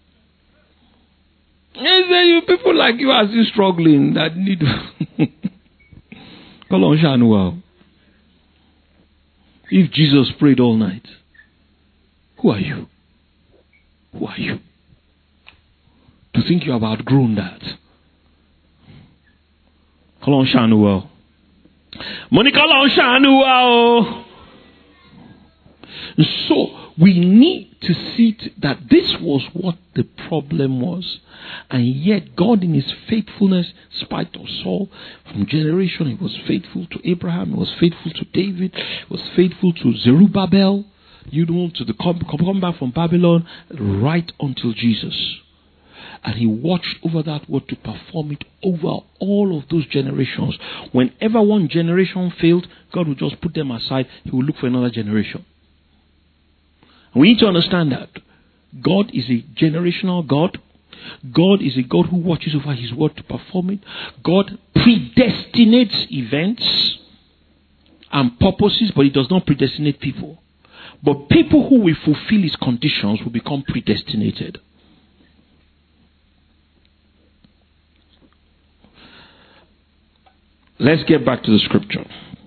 You people like you are still struggling that need. Call on Shanuel. If Jesus prayed all night, who are you? Who are you? To think you have outgrown that. Call on Shanuel. Money, call on Shanuel. So, we need to see t- that this was what the problem was. And yet, God in his faithfulness, in spite of Saul, from generation, he was faithful to Abraham, he was faithful to David, he was faithful to Zerubbabel, you know, to the come, come back from Babylon, right until Jesus. And he watched over that word to perform it over all of those generations. Whenever one generation failed, God would just put them aside, he would look for another generation. We need to understand that God is a generational God. God is a God who watches over his word to perform it. God predestinates events and purposes, but he does not predestinate people. But people who will fulfill his conditions will become predestinated. Let's get back to the scripture.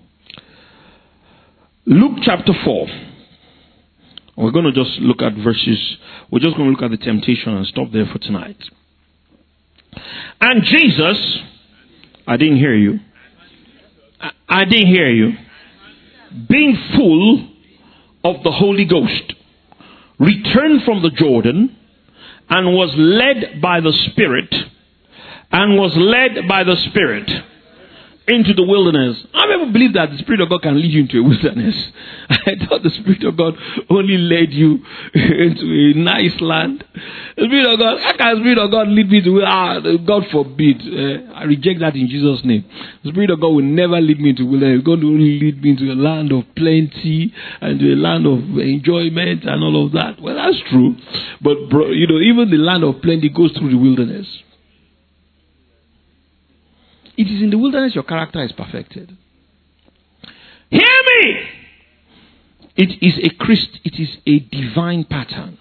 Luke chapter four. We're going to just look at verses. We're just going to look at the temptation and stop there for tonight. And Jesus, I didn't hear you. I, I didn't hear you. Being full of the Holy Ghost, returned from the Jordan and was led by the Spirit, and was led by the Spirit into the wilderness. I never believed that the Spirit of God can lead you into a wilderness. I thought the Spirit of God only led you into a nice land. The Spirit of God, how can the Spirit of God lead me to, ah, God forbid. Uh, I reject that in Jesus' name. The Spirit of God will never lead me into wilderness. He's going to only lead me into a land of plenty and to a land of enjoyment and all of that. Well, that's true. But, bro, you know, even the land of plenty goes through the wilderness. It is in the wilderness your character is perfected. Hear me! It is a Christ, it is a divine pattern.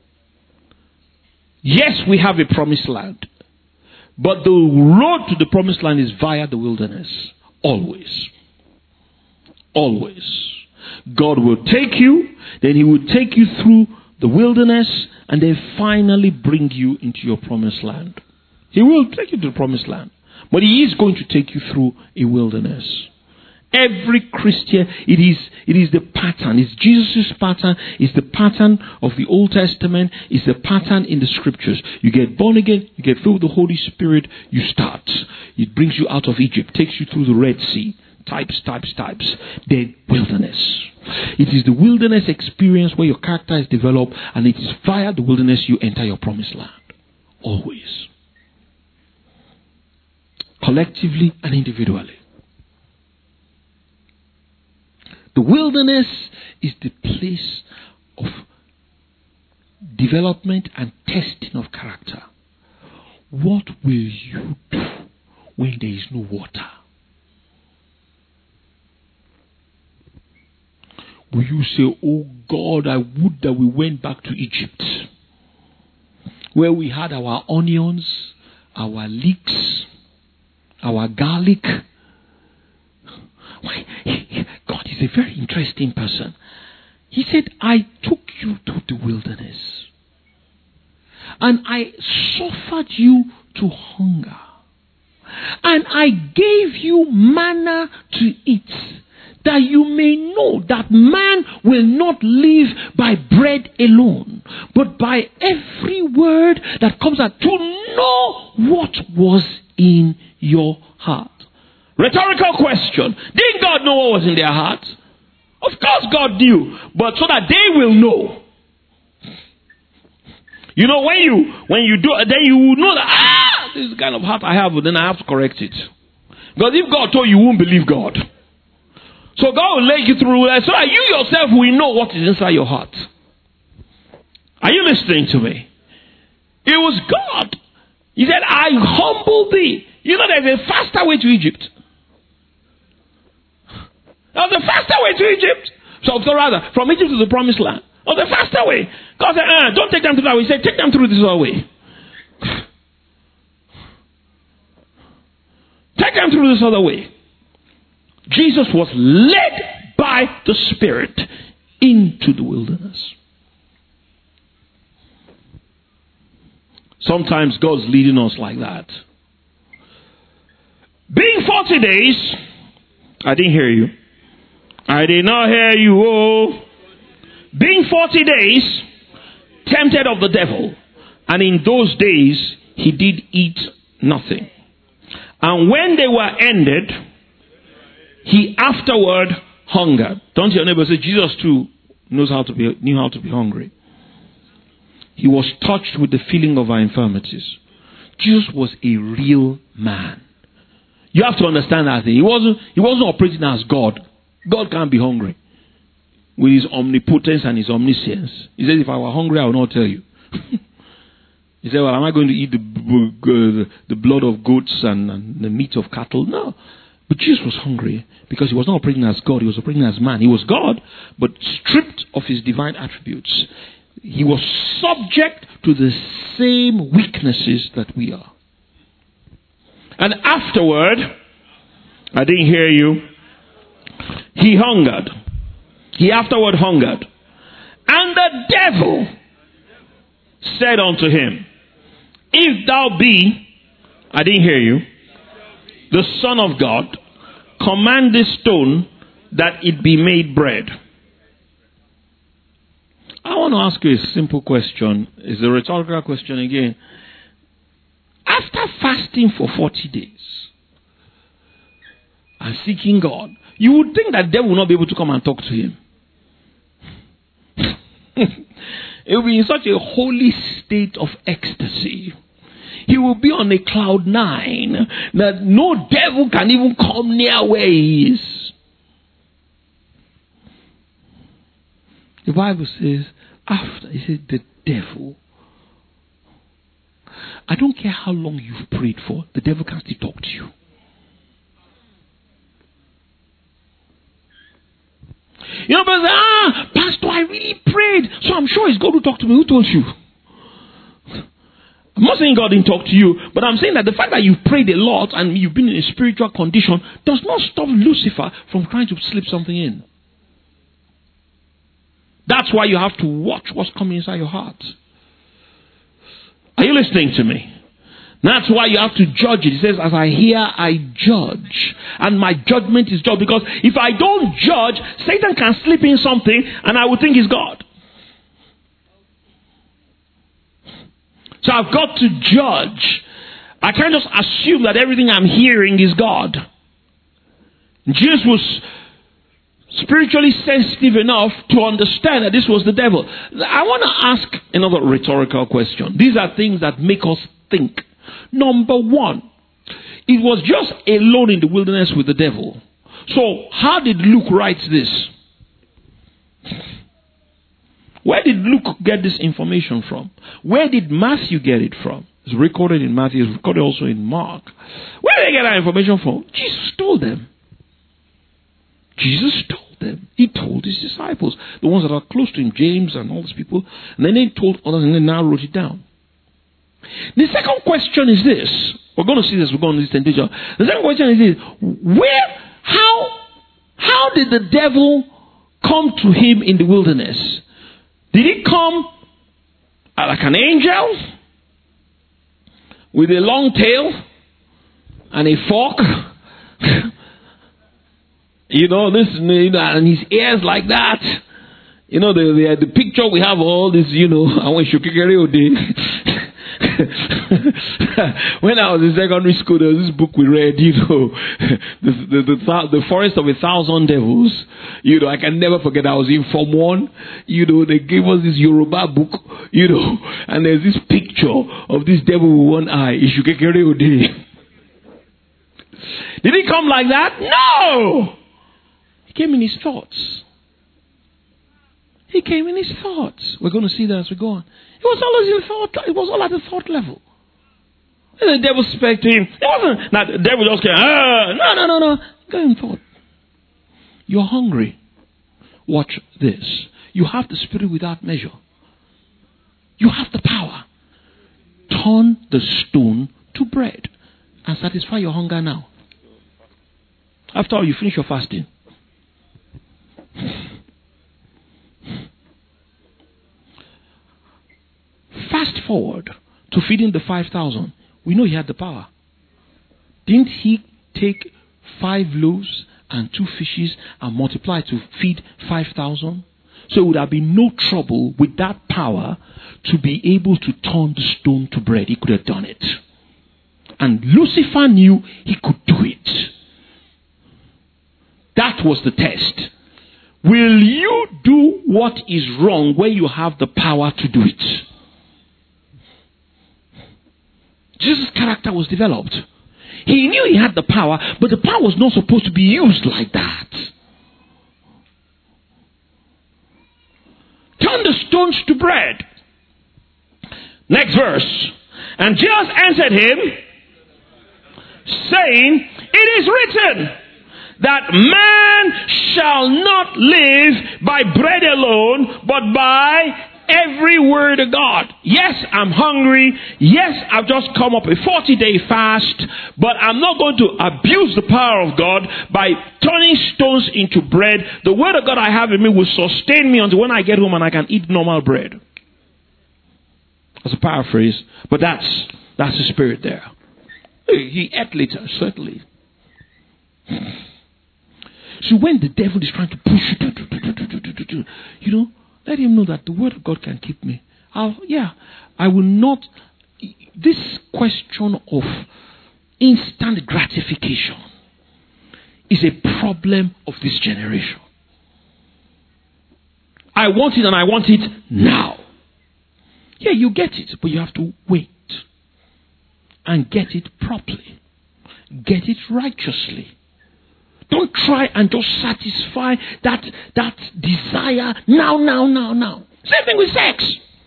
Yes, we have a promised land. But the road to the promised land is via the wilderness. Always. Always. God will take you, then He will take you through the wilderness, and then finally bring you into your promised land. He will take you to the promised land. But He is going to take you through a wilderness. Every Christian, it is it is the pattern. It's Jesus' pattern. It's the pattern of the Old Testament. It's the pattern in the Scriptures. You get born again. You get filled with the Holy Spirit. You start. It brings you out of Egypt. Takes you through the Red Sea. Types, types, types. Then wilderness. It is the wilderness experience where your character is developed. And it is via the wilderness you enter your promised land. Always. Collectively and individually. The wilderness is the place of development and testing of character. What will you do when there is no water? Will you say, oh God, I would that we went back to Egypt, where we had our onions, our leeks, our garlic? Why? God is a very interesting person. He said, I took you to the wilderness and I suffered you to hunger, and I gave you manna to eat, that you may know that man will not live by bread alone, but by every word that comes out, to know what was in your heart. Rhetorical question. Didn't God know what was in their hearts? Of course God knew, but so that they will know. You know, when you when you do, then you will know that, ah, this is the kind of heart I have, but then I have to correct it. Because if God told you, you won't believe God. So God will lead you through that so that you yourself will know what is inside your heart. Are you listening to me? It was God. He said, I humble thee. You know, there's a faster way to Egypt. There's a faster way to Egypt. So, so rather, from Egypt to the promised land. There's a faster way. God said, uh, don't take them through that way. He said, take them through this other way. Take them through this other way. Jesus was led by the Spirit into the wilderness. Sometimes God's leading us like that. Being forty days, I didn't hear you. I did not hear you. Oh. Being forty days, tempted of the devil, and in those days he did eat nothing. And when they were ended, he afterward hungered. Don't your neighbor say, Jesus too knows how to be, knew how to be hungry. He was touched with the feeling of our infirmities. Jesus was a real man. You have to understand that thing. He wasn't, he wasn't operating as God. God can't be hungry with his omnipotence and his omniscience. He said, if I were hungry, I would not tell you. He said, well, am I going to eat the, uh, the blood of goats and, and the meat of cattle? No. But Jesus was hungry because he was not operating as God. He was operating as man. He was God, but stripped of his divine attributes. He was subject to the same weaknesses that we are. And afterward, I didn't hear you, he hungered. He afterward hungered. And the devil said unto him, if thou be, I didn't hear you, the Son of God, command this stone that it be made bread. I want to ask you a simple question. It's a rhetorical question again. After fasting for forty days and seeking God, you would think that the devil will not be able to come and talk to him. He will be in such a holy state of ecstasy. He will be on a cloud nine that no devil can even come near where he is. The Bible says, after, he said, the devil. I don't care how long you've prayed for, the devil can still talk to you. You know, but ah, Pastor, I really prayed, so I'm sure it's God who talked to me. Who told you? I'm not saying God didn't talk to you, but I'm saying that the fact that you've prayed a lot and you've been in a spiritual condition does not stop Lucifer from trying to slip something in. That's why you have to watch what's coming inside your heart. Are you listening to me? That's why you have to judge it. It says, as I hear, I judge. And my judgment is judged. Because if I don't judge, Satan can slip in something and I would think it's God. So I've got to judge. I can't just assume that everything I'm hearing is God. Jesus was spiritually sensitive enough to understand that this was the devil. I want to ask another rhetorical question. These are things that make us think. Number one, it was just alone in the wilderness with the devil. So how did Luke write this? Where did Luke get this information from? Where did Matthew get it from? It's recorded in Matthew, it's recorded also in Mark. Where did they get that information from? Jesus told them. Jesus told them. He told his disciples, the ones that are close to him, James and all these people, and then they told others and they now wrote it down. The second question is this. We're going to see this, we're going to see this temptation. The second question is this. Where, how, how did the devil come to him in the wilderness? Did he come like an angel with a long tail and a fork? You know, this, and his ears like that. You know, the the, the picture we have all this, you know, I want to carry all day. When I was in secondary school, there was this book we read, you know, the, the, the, the Forest of a Thousand Devils. You know, I can never forget, I was in Form one. You know, they gave us this Yoruba book, you know, and there's this picture of this devil with one eye. Ishukekere Ode. Did he come like that? No! He came in his thoughts. He came in his thoughts. We're going to see that as we go on. It was always in thought. It was all at the thought level. And the devil spoke to him. It wasn't that the devil just came. Ah, no, no, no, no. Go in thought. You're hungry. Watch this. You have the spirit without measure. You have the power. Turn the stone to bread and satisfy your hunger now. After all, you finish your fasting. Fast forward to feeding the five thousand. We know he had the power. Didn't he take five loaves and two fishes and multiply to feed five thousand? So it would have been no trouble with that power to be able to turn the stone to bread. He could have done it. And Lucifer knew he could do it. That was the test. Will you do what is wrong when you have the power to do it? Jesus' character was developed. He knew he had the power, but the power was not supposed to be used like that. Turn the stones to bread. Next verse. And Jesus answered him, saying, it is written, that man shall not live by bread alone, but by every word of God. Yes, I'm hungry. Yes, I've just come up a forty-day fast, but I'm not going to abuse the power of God by turning stones into bread. The word of God I have in me will sustain me until when I get home and I can eat normal bread. That's a paraphrase, but that's that's the spirit there. He ate later, certainly. So when the devil is trying to push you, you know, let him know that the word of God can keep me. I'll, yeah, I will not. This question of instant gratification is a problem of this generation. I want it and I want it now. Yeah, you get it, but you have to wait and get it properly. Get it righteously. Don't try and just satisfy that, that desire now, now, now, now. Same thing with sex.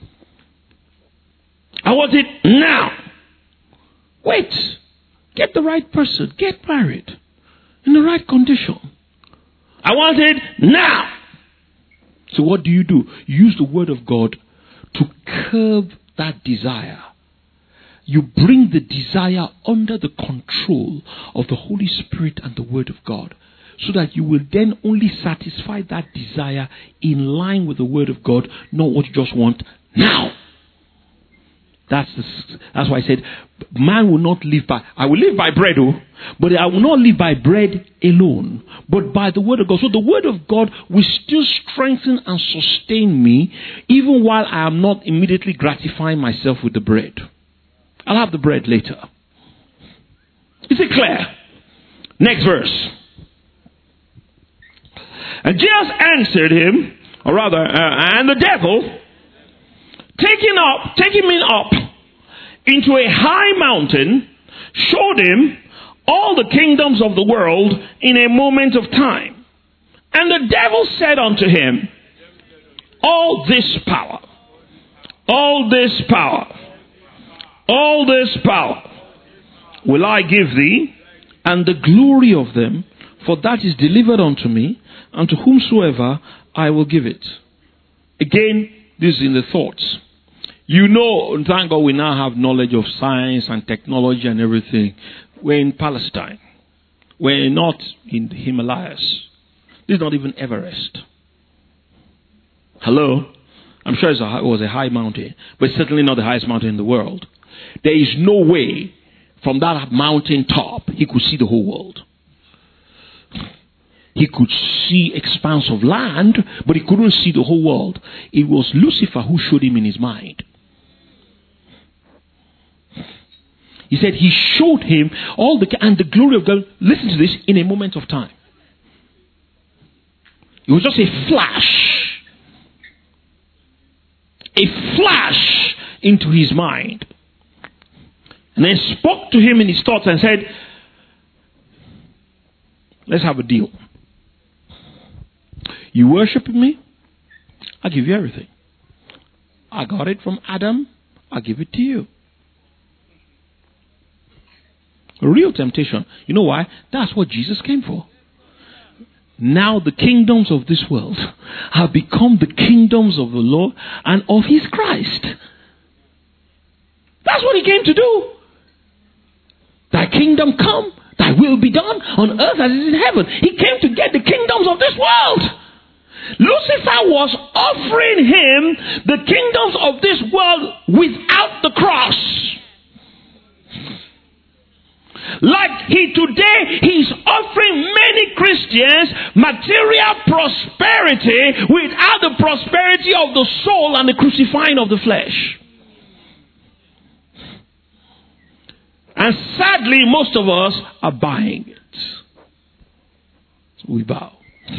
I want it now. Wait. Get the right person. Get married. In the right condition. I want it now. So what do you do? You use the word of God to curb that desire. You bring the desire under the control of the Holy Spirit and the Word of God, so that you will then only satisfy that desire in line with the Word of God, not what you just want now. That's the, that's why I said, man will not live by, I will live by bread, oh, but I will not live by bread alone, but by the Word of God. So the Word of God will still strengthen and sustain me, even while I am not immediately gratifying myself with the bread. I'll have the bread later. Is it clear? Next verse. And Jesus answered him, or rather, uh, and the devil, taking up, taking him up into a high mountain, showed him all the kingdoms of the world in a moment of time. And the devil said unto him, all this power, all this power, all this power will I give thee, and the glory of them, for that is delivered unto me, and to whomsoever I will give it. Again, this is in the thoughts. You know, thank God we now have knowledge of science and technology and everything. We're in Palestine. We're not in the Himalayas. This is not even Everest. Hello? I'm sure it's a, it was a high mountain, but it's certainly not the highest mountain in the world. There is no way from that mountain top he could see the whole world. He could see expanse of land, but he couldn't see the whole world. It was Lucifer who showed him in his mind. He said he showed him all the and the glory of God. Listen to this, in a moment of time. It was just a flash. A flash into his mind. And then spoke to him in his thoughts and said, let's have a deal. You worship me, I'll give you everything. I got it from Adam, I'll give it to you. A real temptation. You know why? That's what Jesus came for. Now the kingdoms of this world have become the kingdoms of the Lord and of his Christ. That's what he came to do. Thy kingdom come, thy will be done on earth as it is in heaven. He came to get the kingdoms of this world. Lucifer was offering him the kingdoms of this world without the cross. Like he today, he's offering many Christians material prosperity without the prosperity of the soul and the crucifying of the flesh. And sadly, most of us are buying it. So we bow.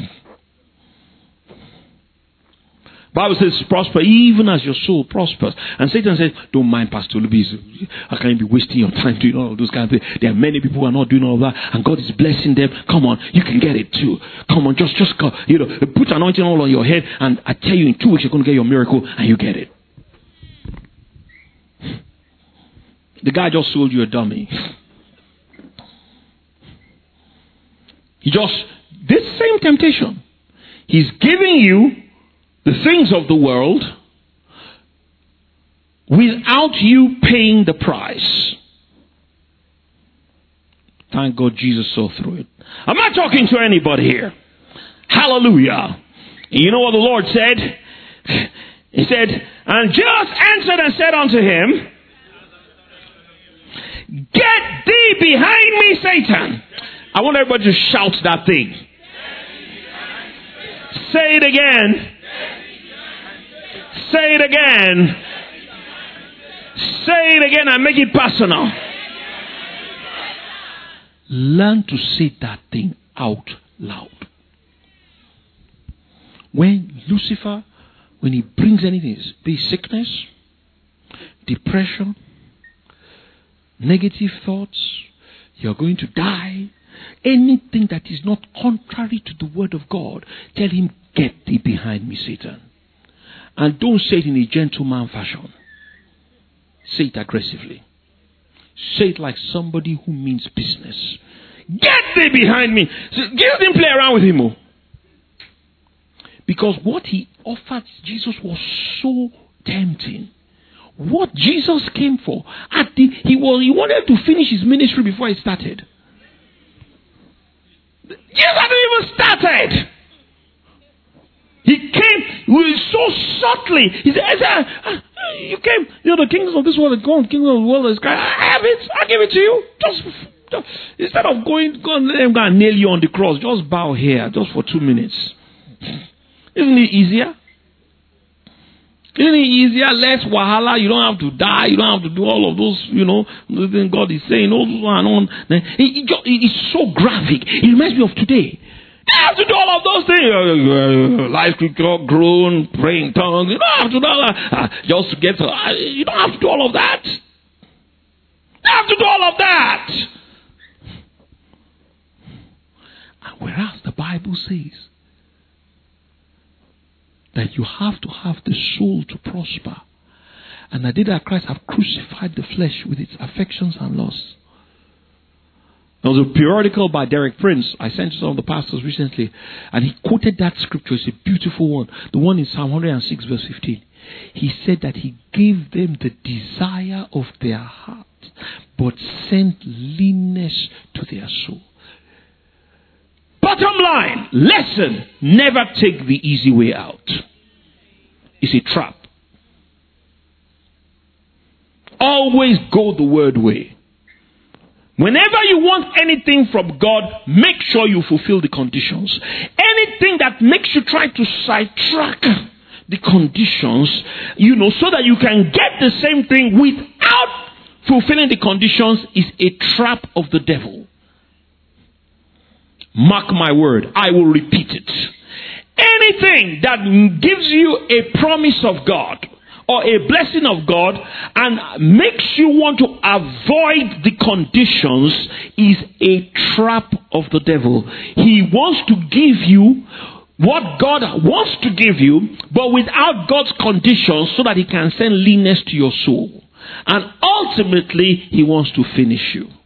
Bible says prosper even as your soul prospers. And Satan says, don't mind Pastor Lubi's. How can you be wasting your time doing all of those kind of things? There are many people who are not doing all of that. And God is blessing them. Come on, you can get it too. Come on, just, just go. You know, put anointing all on your head. And I tell you, in two weeks you're going to get your miracle. And you get it. The guy just sold you a dummy. He just, this same temptation. He's giving you the things of the world without you paying the price. Thank God Jesus saw through it. I'm not talking to anybody here. Hallelujah. And you know what the Lord said? He said, and Jesus answered and said unto him, get thee behind me, Satan. I want everybody to shout that thing. Say it again. Say it again. Say it again and make it personal. Learn to say that thing out loud. When Lucifer, when he brings anything, be it sickness, depression, negative thoughts, you're going to die, anything that is not contrary to the word of God, tell him, get thee behind me, Satan. And don't say it in a gentleman fashion. Say it aggressively. Say it like somebody who means business. Get thee behind me. So Jesus didn't play around with him. Oh. Because what he offered Jesus was so tempting. What Jesus came for, at the, he was he wanted to finish his ministry before he started. Jesus hadn't even started. He came with so subtly. He said, you came, you know, the kingdoms of this world are gone, the kingdom of the world is gone. I have it, I give it to you. Just, just instead of going, going let them go and nail you on the cross, just bow here, just for two minutes. Isn't it easier? Isn't it easier? Less wahala. You don't have to die. You don't have to do all of those, you know, the thing God is saying, all and on. It, it, it's so graphic. It reminds me of today. You don't have to do all of those things. Life scripture, groan, praying tongues. You don't have to do all that. Uh, just to get to, uh, you don't have to do all of that. You don't have to do all of that. And whereas the Bible says that you have to have the soul to prosper, and that they that Christ have crucified the flesh with its affections and lusts. There was a periodical by Derek Prince. I sent to some of the pastors recently, and he quoted that scripture. It's a beautiful one. The one in Psalm one oh six verse fifteen. He said that he gave them the desire of their heart, but sent leanness to their soul. Bottom line, lesson, never take the easy way out. It's a trap. Always go the word way. Whenever you want anything from God, make sure you fulfill the conditions. Anything that makes you try to sidetrack the conditions, you know, so that you can get the same thing without fulfilling the conditions, is a trap of the devil. Mark my word, I will repeat it. Anything that gives you a promise of God or a blessing of God and makes you want to avoid the conditions is a trap of the devil. He wants to give you what God wants to give you, but without God's conditions, so that he can send leanness to your soul. And ultimately, he wants to finish you.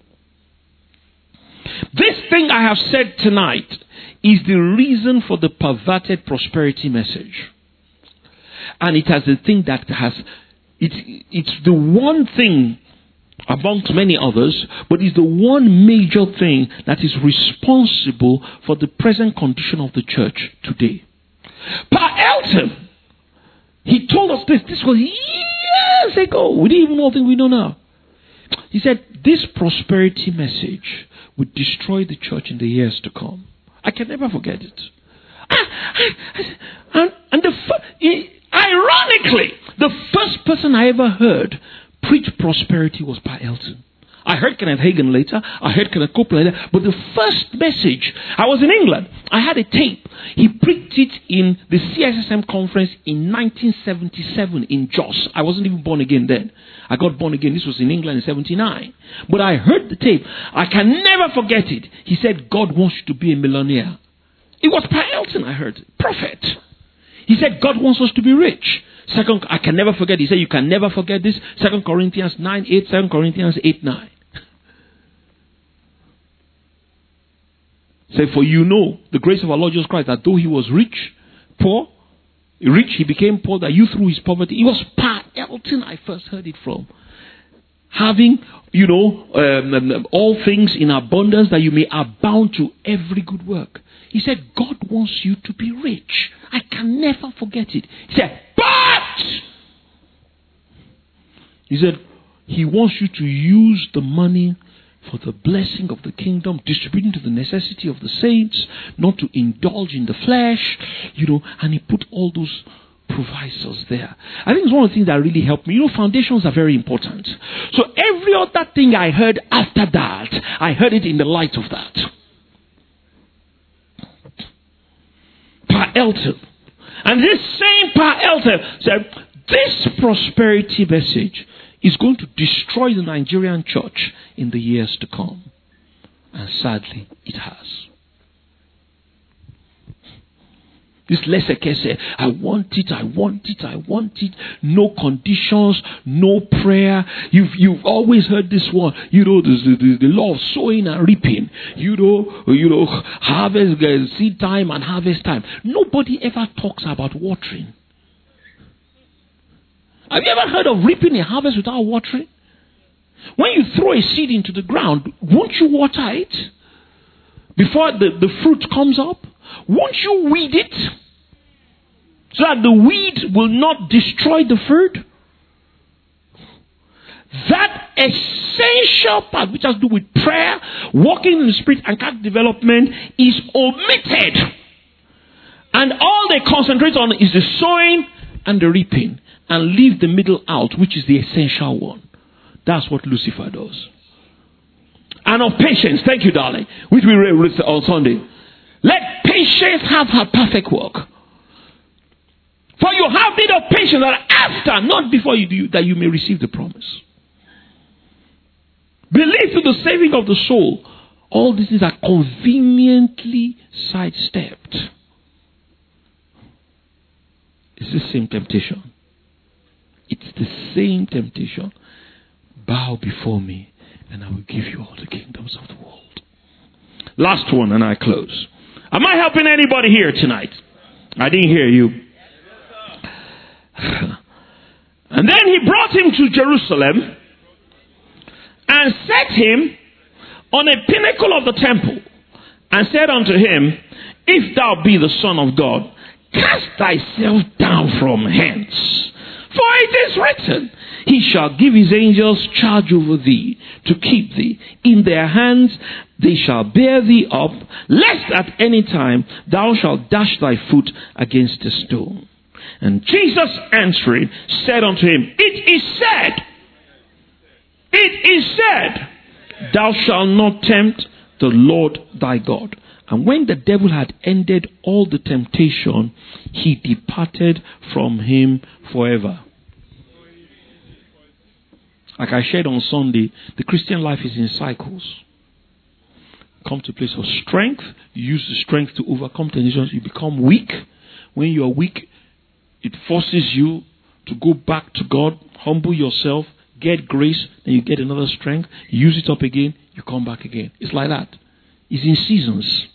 This thing I have said tonight is the reason for the perverted prosperity message. And it has the thing that has, it, it's the one thing amongst many others, but it's the one major thing that is responsible for the present condition of the church today. Pa Elton, he told us this, this was years ago. We didn't even know the thing we know now. He said, this prosperity message would destroy the church in the years to come. I can never forget it. And, and the ironically, the first person I ever heard preach prosperity was Pa Elton. I heard Kenneth Hagin later. I heard Kenneth Copeland later. But the first message, I was in England. I had a tape. He preached it in the C S S M conference in nineteen seventy-seven in Jos. I wasn't even born again then. I got born again. This was in England in seventy-nine. But I heard the tape. I can never forget it. He said, God wants you to be a millionaire. It was Pa Elton I heard. Prophet. He said, God wants us to be rich. Second, I can never forget. He said, you can never forget this. Second Corinthians nine eight, Second Corinthians eight nine. Say, for you know the grace of our Lord Jesus Christ, that though he was rich, poor, rich, he became poor, that you through his poverty. It was Pa Elton I first heard it from. Having, you know, um, all things in abundance, that you may abound to every good work. He said, God wants you to be rich. I can never forget it. He said, but he said, he wants you to use the money for the blessing of the kingdom, distributing to the necessity of the saints, not to indulge in the flesh, you know, and he put all those provisos there. I think it's one of the things that really helped me. You know, foundations are very important. So every other thing I heard after that, I heard it in the light of that. Pa Elton. And this same Pa Elton said, this prosperity message is going to destroy the Nigerian church in the years to come. And sadly, it has. This Leseke said, I want it, I want it, I want it. No conditions, no prayer. You've you've always heard this one. You know, the, the, the law of sowing and reaping. You know, you know, harvest, uh, seed time and harvest time. Nobody ever talks about watering. Have you ever heard of reaping a harvest without watering? When you throw a seed into the ground, won't you water it before the, the fruit comes up? Won't you weed it so that the weed will not destroy the fruit? That essential part, which has to do with prayer, walking in the Spirit, and character development, is omitted. And all they concentrate on is the sowing and the reaping, and leave the middle out, which is the essential one. That's what Lucifer does. And of patience, thank you, darling, which we read on Sunday. Let patience have her perfect work. For you have need of patience that after, not before you do, that you may receive the promise. Believe to the saving of the soul. All these things are conveniently sidestepped. It's the same temptation. It's the same temptation. Bow before me, and I will give you all the kingdoms of the world. Last one, and I close. Am I helping anybody here tonight? I didn't hear you. And then he brought him to Jerusalem and set him on a pinnacle of the temple and said unto him, if thou be the Son of God, cast thyself down from hence. For it is written, he shall give his angels charge over thee, to keep thee. In their hands they shall bear thee up, lest at any time thou shalt dash thy foot against a stone. And Jesus answering said unto him, it is said, it is said, thou shalt not tempt the Lord thy God. And when the devil had ended all the temptation, he departed from him forever. Like I shared on Sunday, the Christian life is in cycles. Come to a place of strength. You use the strength to overcome temptations. You become weak. When you are weak, it forces you to go back to God, humble yourself, get grace, then you get another strength, use it up again, you come back again. It's like that. It's in seasons.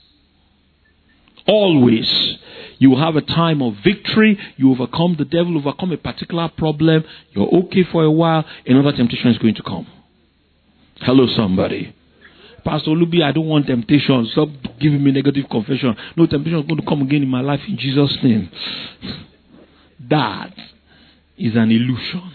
Always. You will have a time of victory. You overcome the devil, overcome a particular problem. You're okay for a while. Another temptation is going to come. Hello, somebody. Pastor Olubi, I don't want temptation. Stop giving me negative confession. No temptation is going to come again in my life in Jesus' name. That is an illusion.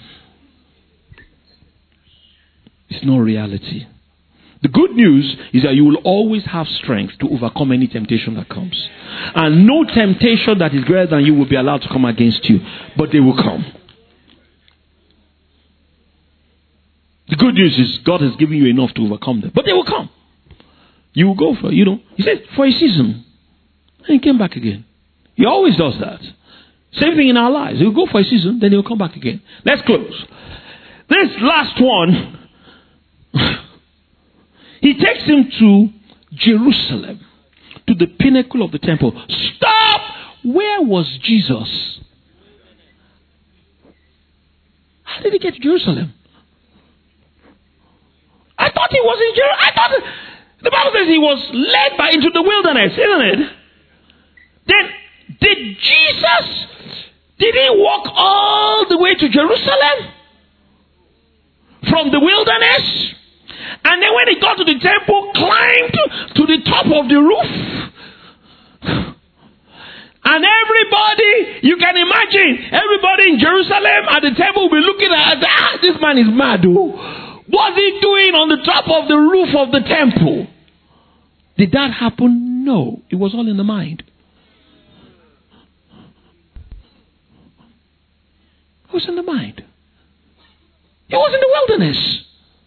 It's not reality. The good news is that you will always have strength to overcome any temptation that comes. And no temptation that is greater than you will be allowed to come against you. But they will come. The good news is God has given you enough to overcome them. But they will come. You will go for, you know, he said, for a season. And he came back again. He always does that. Same thing in our lives. He'll go for a season, then he'll come back again. Let's close. This last one, he takes him to Jerusalem, to the pinnacle of the temple. Stop! Where was Jesus? How did he get to Jerusalem? I thought he was in Jerusalem. I thought the Bible says he was led by into the wilderness, isn't it? Then did Jesus, did he walk all the way to Jerusalem from the wilderness? And then when he got to the temple, climbed to the top of the roof. And everybody, you can imagine, everybody in Jerusalem at the temple will be looking at, ah, this man is mad. Oh. was he doing on the top of the roof of the temple? Did that happen? No. It was all in the mind. It was in the mind. It was in the wilderness.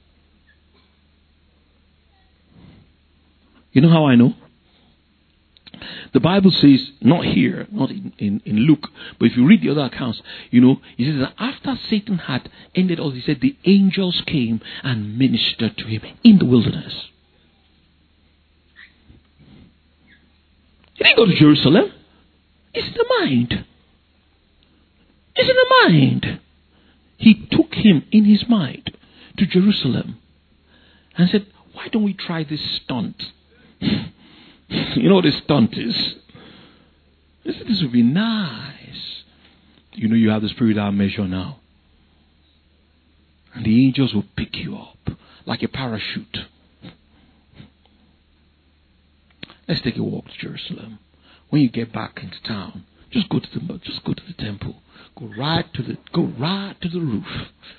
You know how I know? The Bible says, not here, not in, in, in Luke, but if you read the other accounts, you know, it says that after Satan had ended all, he said the angels came and ministered to him in the wilderness. He didn't go to Jerusalem. It's in the mind. It's in the mind. He took him in his mind to Jerusalem and said, why don't we try this stunt? You know what a stunt is? This, this would be nice. You know you have the spirit without measure now. And the angels will pick you up like a parachute. Let's take a walk to Jerusalem. When you get back into town, just go to the just go to the temple. Go right to the go right to the roof.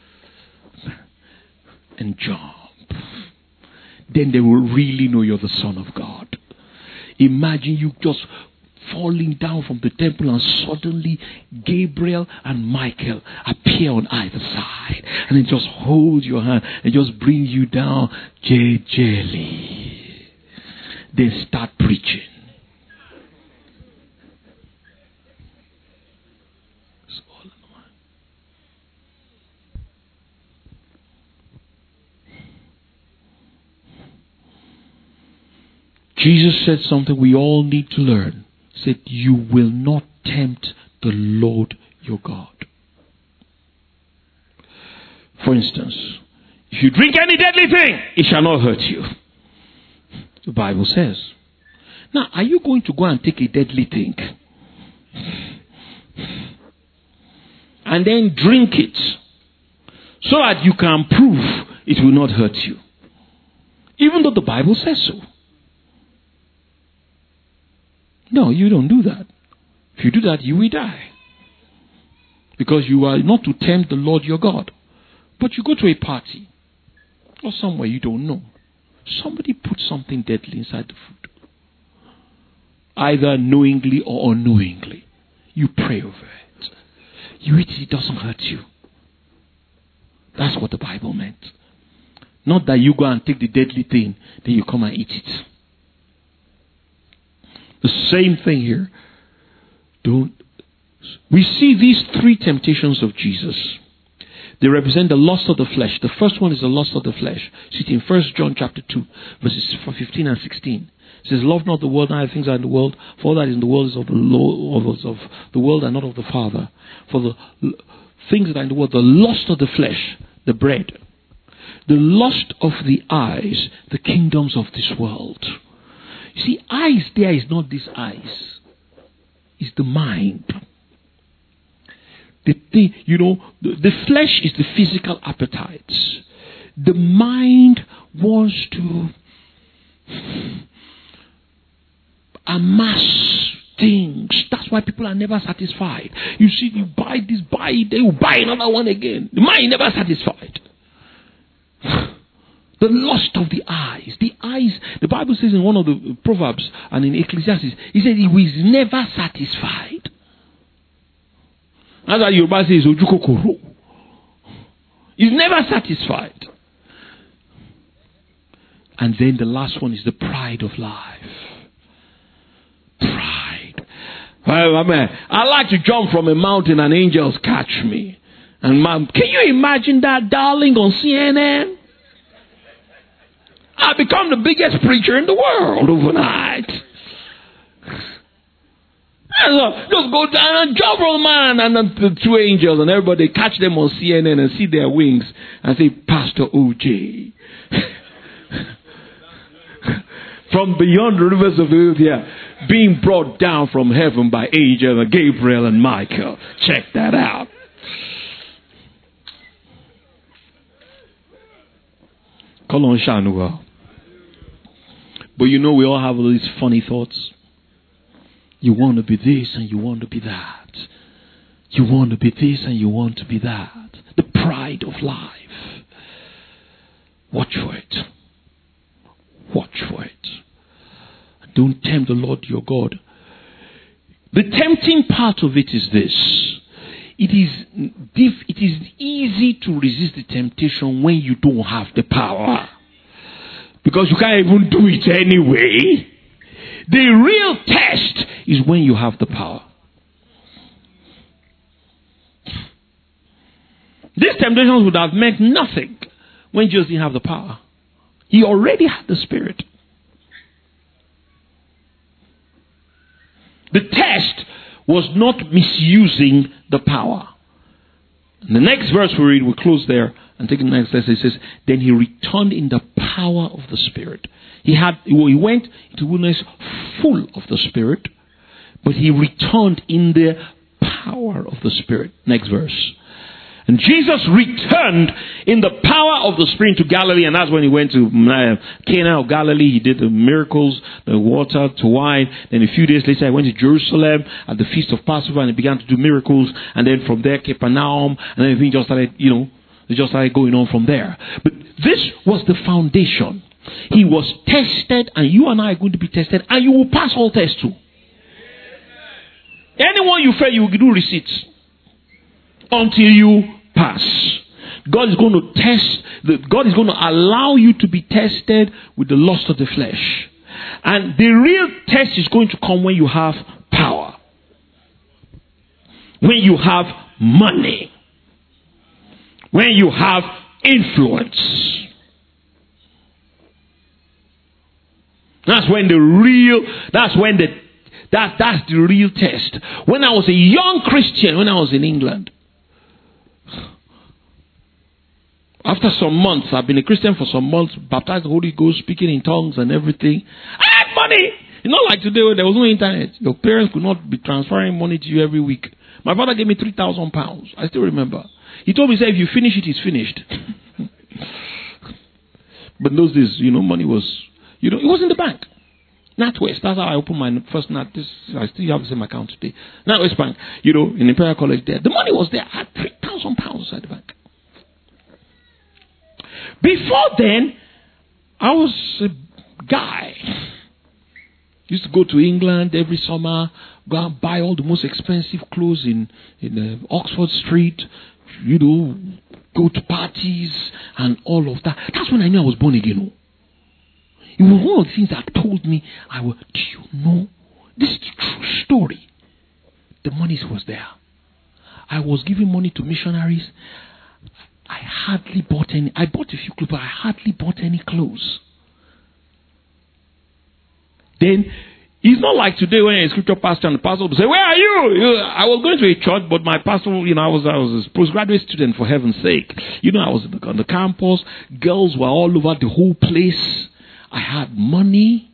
And jump. Then they will really know you're the Son of God. Imagine you just falling down from the temple and suddenly Gabriel and Michael appear on either side. And they just hold your hand and just bring you down gingerly. Then start preaching. It's all in the mind. Jesus said something we all need to learn. He said, you will not tempt the Lord your God. For instance, if you drink any deadly thing, it shall not hurt you. The Bible says. Now, are you going to go and take a deadly thing and then drink it so that you can prove it will not hurt you? Even though the Bible says so. No, you don't do that. If you do that, you will die. Because you are not to tempt the Lord your God. But you go to a party or somewhere you don't know. Somebody put something deadly inside the food. Either knowingly or unknowingly. You pray over it. You eat it, it doesn't hurt you. That's what the Bible meant. Not that you go and take the deadly thing, then you come and eat it. The same thing here. Don't. We see these three temptations of Jesus. They represent the lust of the flesh. The first one is the lust of the flesh. See it in First John chapter two, verses fifteen and sixteen. It says, love not the world, neither things are in the world. For all that is in the world is of the, Lord, of the world and not of the Father. For the things that are in the world, the lust of the flesh, the bread. The lust of the eyes, the kingdoms of this world. You see, eyes there is not this eyes. It's the mind. The thing, you know, the, the flesh is the physical appetites. The mind wants to amass things. That's why people are never satisfied. You see, you buy this, buy it, they will buy another one again. The mind never satisfied. The lust of the eyes. The eyes, the Bible says in one of the Proverbs and in Ecclesiastes, he said he was never satisfied. That's why Yoruba says Ojukokoro. He's never satisfied. And then the last one is the pride of life. Pride. Well, I mean, I like to jump from a mountain and angels catch me. And mom, can you imagine that, darling, on C N N? I become the biggest preacher in the world overnight. And so just go down and jump from the man and then the two angels and everybody catch them on C N N and see their wings and say, Pastor O J. From beyond the rivers of Ethiopia, being brought down from heaven by angels and Gabriel and Michael. Check that out. Call on Shanua. But you know we all have all these funny thoughts. You want to be this and you want to be that. You want to be this and you want to be that. The pride of life. Watch for it. Watch for it. Don't tempt the Lord your God. The tempting part of it is this. It is, it is easy to resist the temptation when you don't have the power. Because you can't even do it anyway. The real test is when you have the power. These temptations would have meant nothing when Jesus didn't have the power. He already had the Spirit. The test was not misusing the power. In the next verse we read, we'll close there and take the next verse. It says, then he returned in the power of the Spirit. He had, he went into wilderness full of the Spirit, but he returned in the power of the Spirit. Next verse. And Jesus returned in the power of the Spirit to Galilee, and that's when he went to uh, Cana of Galilee. He did the miracles, the water to wine. Then a few days later, he went to Jerusalem at the feast of Passover, and he began to do miracles. And then from there, Capernaum, and then everything just started, you know, it just started going on from there. But this was the foundation. He was tested, and you and I are going to be tested, and you will pass all tests too. Anyone you fail, you will do receipts until you pass. God is going to test, the, God is going to allow you to be tested with the lust of the flesh. And the real test is going to come when you have power. When you have money. When you have influence. That's when the real, that's when the, that, that's the real test. When I was a young Christian, when I was in England, after some months, I've been a Christian for some months, baptized the Holy Ghost, speaking in tongues and everything. I had money! It's not like today when there was no internet. Your parents could not be transferring money to you every week. My father gave me three thousand pounds. I still remember. He told me, say, if you finish it, it's finished. But in those days, you know, money was, you know, it was in the bank. NatWest, that's how I opened my first Nat. This, I still have the same account today. NatWest Bank, you know, in Imperial College there. The money was there. I had three thousand pounds inside the bank. Before then, I was a guy. Used to go to England every summer, go and buy all the most expensive clothes in, in uh, Oxford Street, you know, go to parties and all of that. That's when I knew I was born again. It was one of the things that told me, I was, do you know, this is the true story. The money was there. I was giving money to missionaries. I hardly bought any. I bought a few clothes, but I hardly bought any clothes. Then, it's not like today when a scripture pastor and the pastor will say, where are you? I was going to a church, but my pastor, you know, I was, I was a postgraduate student, for heaven's sake. You know, I was on the campus. Girls were all over the whole place. I had money,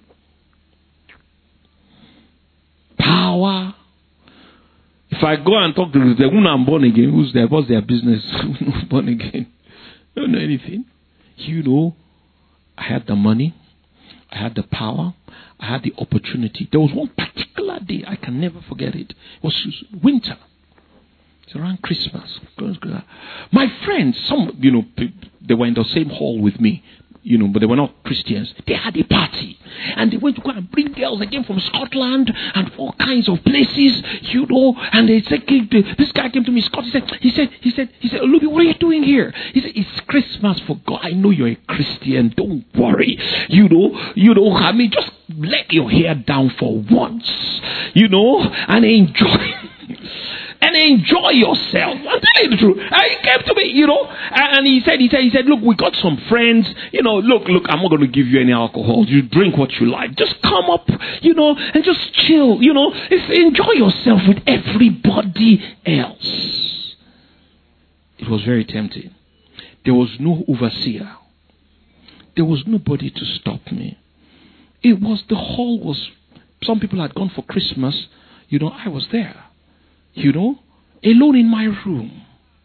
power. If I go and talk to them, they won't, I'm born again. Who's there? What's their business? Born again. I don't know anything. You know, I had the money. I had the power. I had the opportunity. There was one particular day, I can never forget it. It was winter. It's around Christmas. My friends, some, you know, they were in the same hall with me. You know, but they were not Christians. They had a party. And they went to go and bring girls again from Scotland and all kinds of places, you know. And they said, this guy came to me, Scott, he said, he said, he said, he said, Olubi, what are you doing here? He said, it's Christmas for God. I know you're a Christian. Don't worry. You know, you know, I mean, just let your hair down for once, you know, and enjoy. And enjoy yourself. I'm telling you the truth. And he came to me, you know, and he said, he said, he said, look, we got some friends, you know, look, look, I'm not going to give you any alcohol. You drink what you like. Just come up, you know, and just chill, you know, enjoy yourself with everybody else. It was very tempting. There was no overseer. There was nobody to stop me. It was, the hall was, some people had gone for Christmas, you know, I was there. You know, alone in my room.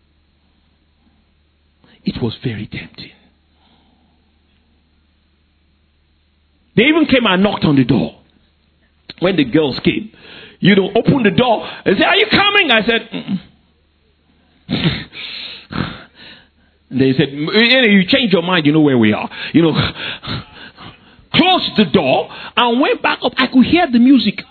It was very tempting. They even came and knocked on the door. When the girls came, you know, opened the door and said, are you coming? I said, mm-mm. And they said, you change your mind, you know where we are. You know, closed the door and went back up. I could hear the music.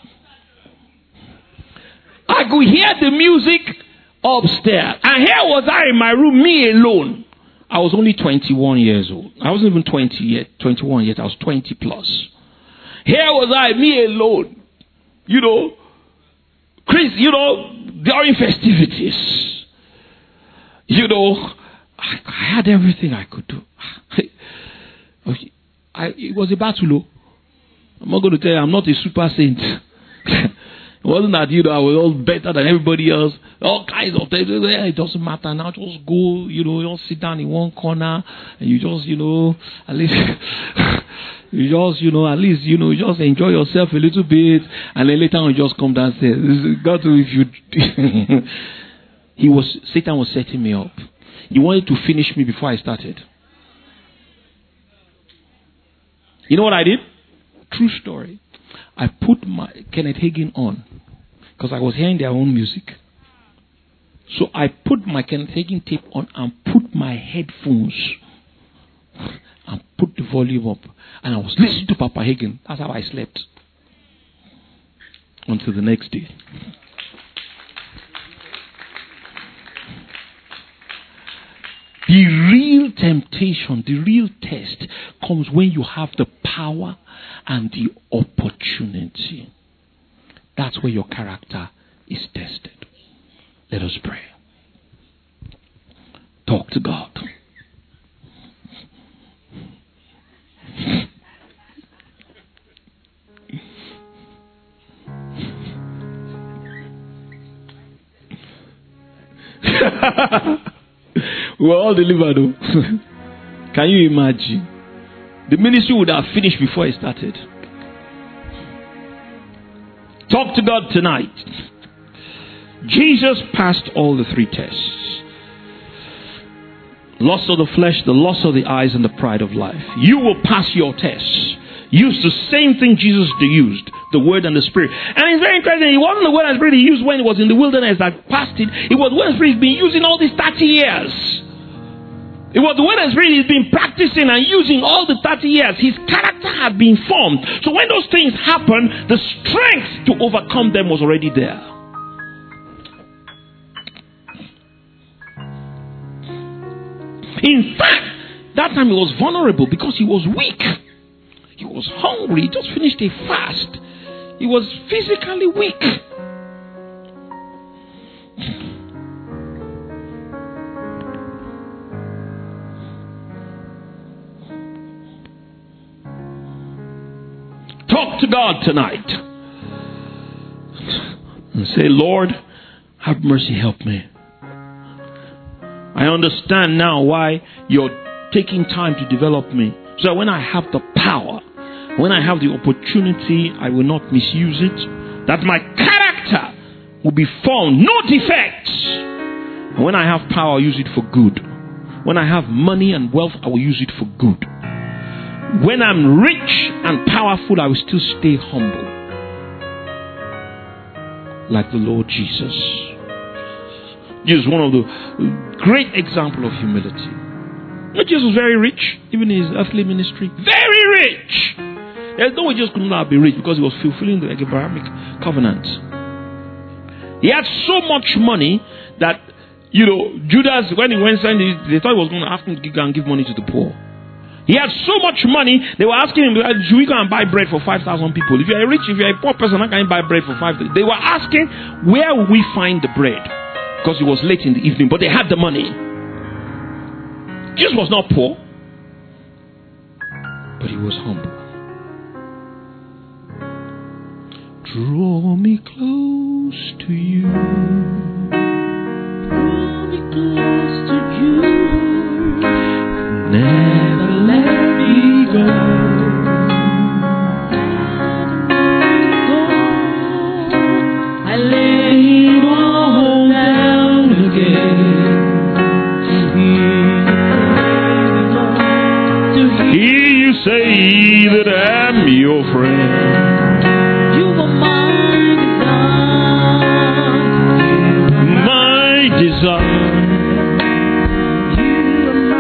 I could hear the music upstairs. And here was I in my room, me alone. I was only twenty-one years old. I wasn't even twenty yet, twenty-one yet. I was twenty plus. Here was I, me alone. You know, Chris, you know, during festivities. You know, I, I had everything I could do. I, it was a battle. I'm not going to tell you, I'm not a super saint. It wasn't that, you know, I was all better than everybody else. All kinds of things. It doesn't matter now. Just go, you know, just sit down in one corner and you just, you know, at least, you just, you know, at least, you know, just enjoy yourself a little bit. And then later on, you just come downstairs. God, if you, he was, Satan was setting me up. He wanted to finish me before I started. You know what I did? True story. I put my Kenneth Hagin on because I was hearing their own music. So I put my Kenneth Hagin tape on and put my headphones and put the volume up. And I was listening to Papa Hagin. That's how I slept. Until the next day. The real temptation, the real test comes when you have the power and the opportunity. That's where your character is tested. Let us pray. Talk to God. We're all delivered though. Can you imagine? The ministry would have finished before it started. Talk to God tonight. Jesus passed all the three tests. Lust of the flesh, the lust of the eyes, and the pride of life. You will pass your tests. Use the same thing Jesus used, the word and the spirit. And it's very interesting, it wasn't the word and spirit he used when he was in the wilderness that passed it. It was the word and spirit he's been using all these thirty years. It was the word and spirit he's been practicing and using all the thirty years. His character had been formed. So when those things happened, the strength to overcome them was already there. In fact, that time he was vulnerable because he was weak. He was hungry. He just finished a fast. He was physically weak. Talk to God tonight. And say, Lord, have mercy, help me. I understand now why you're taking time to develop me. So when I have the power, when I have the opportunity, I will not misuse it. That my character will be formed, no defects. And when I have power, I'll use it for good. When I have money and wealth, I will use it for good. When I'm rich and powerful, I will still stay humble. Like the Lord Jesus. Jesus is one of the great examples of humility. Jesus was very rich, even in his earthly ministry. Very rich! There's no way Jesus could not be rich because he was fulfilling the Abrahamic covenant. He had so much money that, you know, Judas, when he went, they thought he was going to ask him to go and give money to the poor. He had so much money, they were asking him, should we go and buy bread for five thousand people? If you're rich, if you're a poor person, how can you buy bread for five thousand? They were asking, where will we find the bread? Because it was late in the evening, but they had the money. Jesus was not poor, but he was humble. Draw me close to you. Draw me close to you. Never let me go. I lay it all down again. Hear you say that I'm your friend. You are my desire. My desire.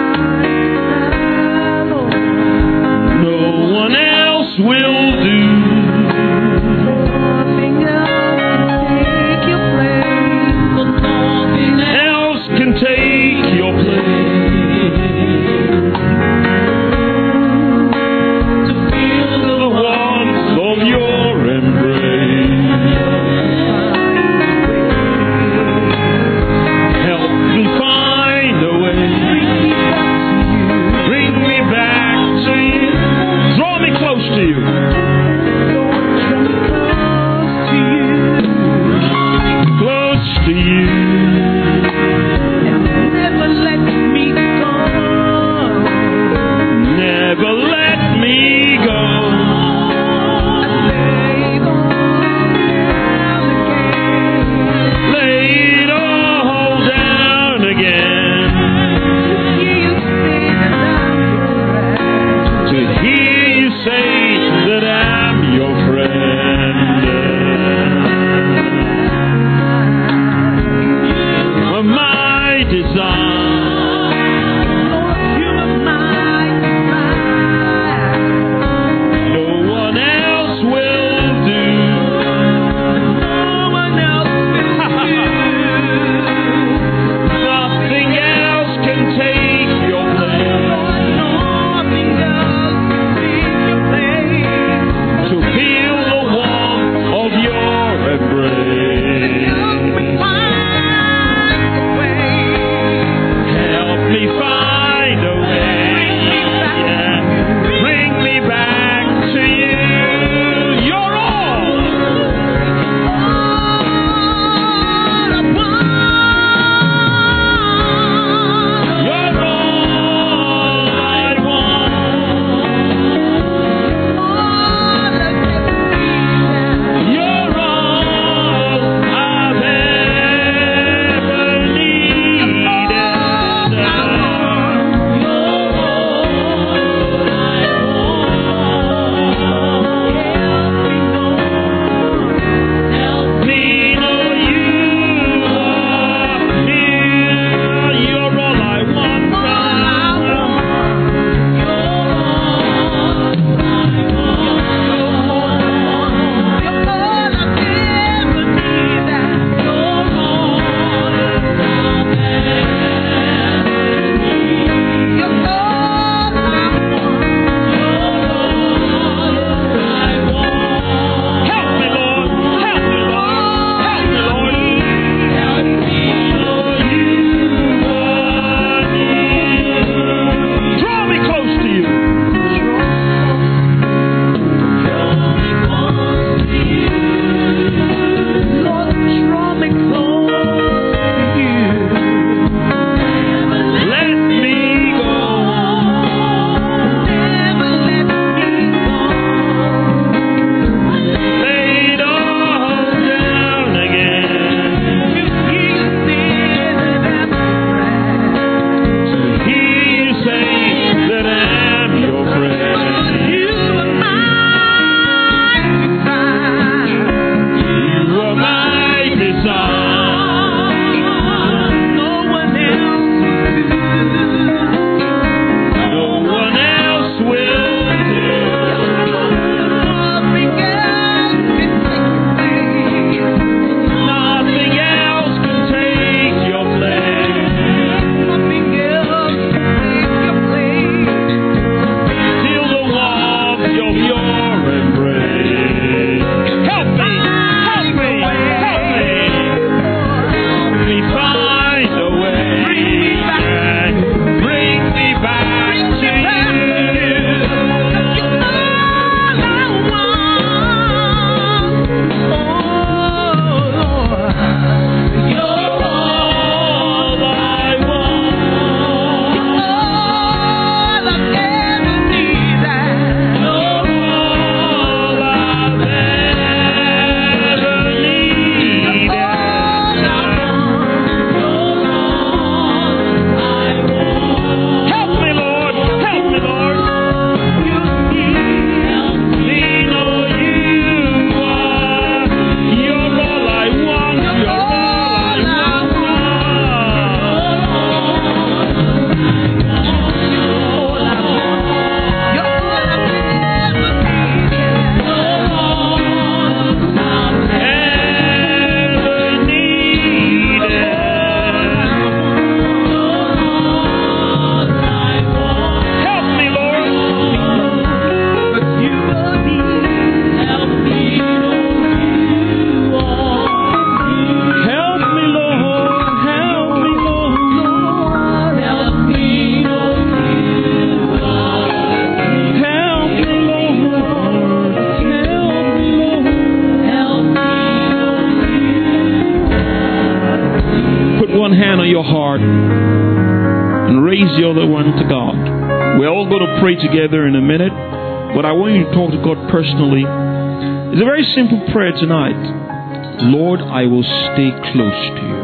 heart and raise the other one to God. We're all going to pray together in a minute, but I want you to talk to God personally. It's a very simple prayer tonight. Lord, I will stay close to you.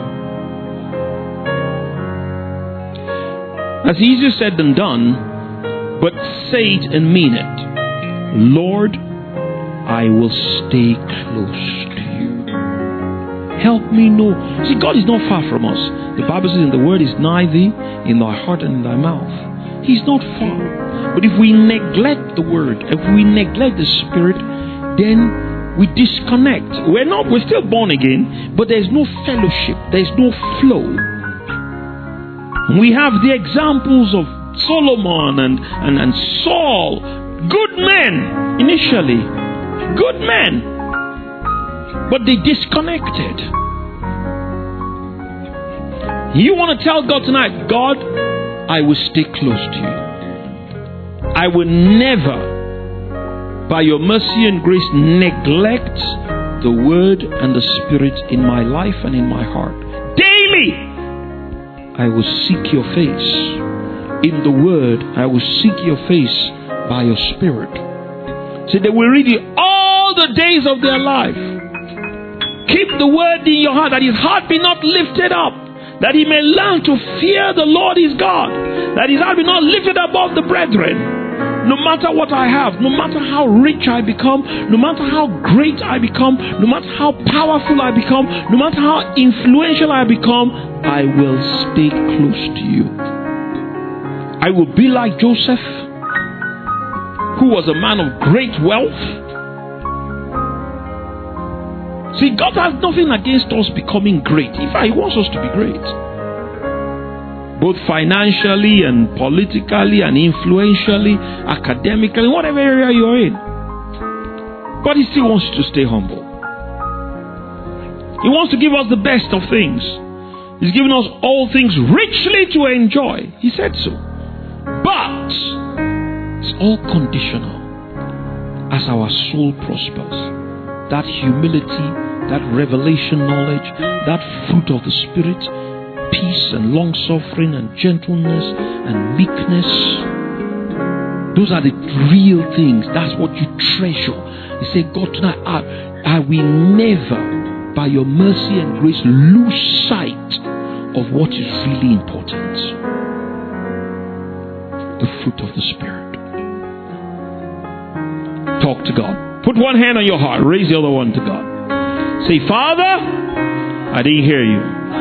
That's easier said than done, but say it and mean it. Lord, I will stay close to you. Help me know. See, God is not far from us. The Bible says, "In the word is nigh thee, in thy heart and in thy mouth." He's not far. But if we neglect the word, if we neglect the Spirit, then we disconnect. We're not, we're still born again, but there's no fellowship, there's no flow. We have the examples of Solomon and, and, and Saul, good men initially, good men, but they disconnected. You want to tell God tonight, God, I will stay close to you. I will never, by your mercy and grace, neglect the word and the Spirit in my life and in my heart. Daily, I will seek your face. In the word, I will seek your face by your Spirit. So they will read it all the days of their life. Keep the word in your heart, that his heart be not lifted up, that he may learn to fear the Lord his God, that his heart be not lifted above the brethren. No matter what I have, no matter how rich I become, no matter how great I become, no matter how powerful I become, no matter how influential I become, I will stay close to you. I will be like Joseph, who was a man of great wealth. See, God has nothing against us becoming great. In fact, he wants us to be great, both financially and politically and influentially, academically, whatever area you're in. But he still wants you to stay humble. He wants to give us the best of things. He's given us all things richly to enjoy. He said so. But it's all conditional as our soul prospers. That humility, that revelation knowledge, that fruit of the Spirit, peace and long suffering and gentleness and meekness, those are the real things. That's what you treasure. You say, God, tonight I, I will never, by your mercy and grace, lose sight of what is really important. The fruit of the Spirit. Talk to God. Put one hand on your heart, raise the other one to God. Say, Father, I didn't hear you.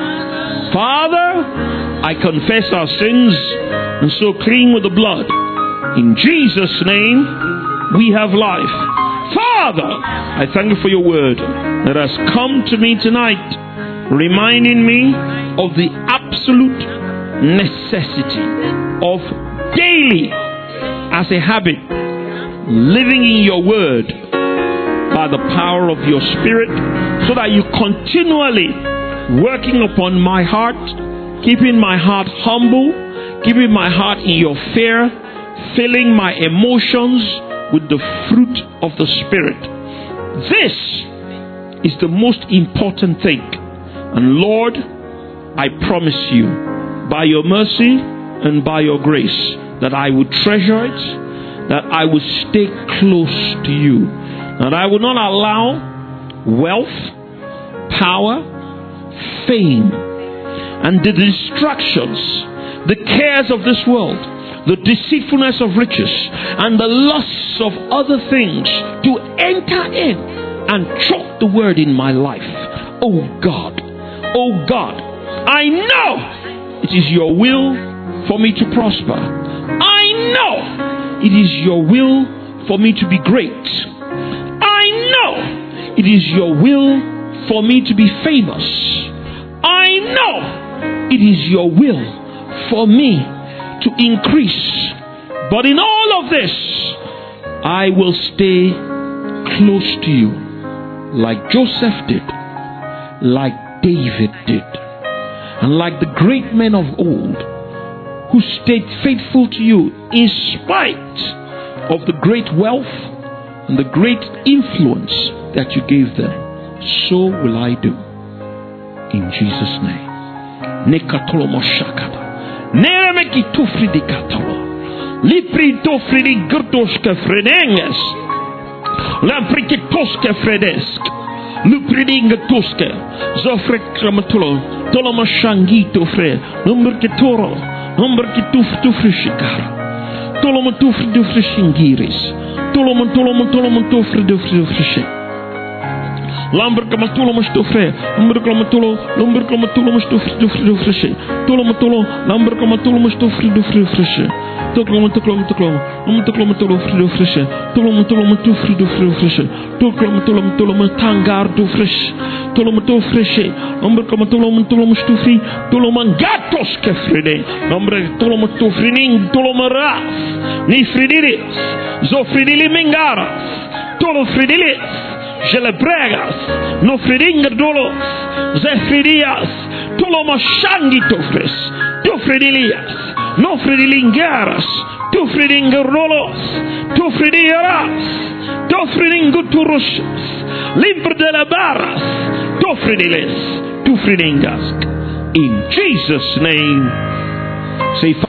Father, I confess our sins and so clean with the blood. In Jesus' name, we have life. Father, I thank you for your word that has come to me tonight, reminding me of the absolute necessity of daily, as a habit, living in your word by the power of your Spirit, so that you continually working upon my heart, keeping my heart humble, keeping my heart in your fear, filling my emotions with the fruit of the Spirit. This is the most important thing. And Lord, I promise you, by your mercy and by your grace, that I would treasure it, that I would stay close to you, that I would not allow wealth, power, fame, and the distractions, the cares of this world, the deceitfulness of riches, and the lusts of other things to enter in and choke the word in my life. Oh God, oh God, I know it is your will for me to prosper. I know it is your will for me to be great. I know it is your will for me to be famous. I know it is your will for me to increase. But in all of this, I will stay close to you, like Joseph did, like David did, and like the great men of old who stayed faithful to you in spite of the great wealth and the great influence that you gave them. So will I do. In Jesus' name. Nekatolomo shakata. Neremeki tufridi katolo. Lipri tufridi gurtoske fredenges. Lampriki toske fredesk. Lupridinga toske. Zofrekramatolo. Toloma shangito fre. Number kitoro. Number kituf tufrishikara. Toloma tufri dufrishingiris. Toloma toloma toloma tufri dufrishingiris. Lamber kamatolo mustofre, lamber kamatolo, lamber kamatolo mustofre dufre frische. Tolo matolo, lamber kamatolo mustofre dufre frische. Tolo matolo matolo, matolo matolo frische frische. Tolo matolo matofre dufre frische. Tolo matolo matolo matangar du frisch. Tolo matolo frische. Lamber kamatolo matolo mustofre, tolo mangatos ke frede. Lamber tolo matofre ning tolo mara. Ni fridiri, zo fridili mengara. Tolo fridili. Je le pregas, no fredinga dolo, ze fredias, tolo mashangi tofres, tu fredilias, no fredilingaras, tu fredingarolos, tu frediaras, tu fredinguturus, limper de la barras, tu frediles, tu fredingas. In Jesus' name, say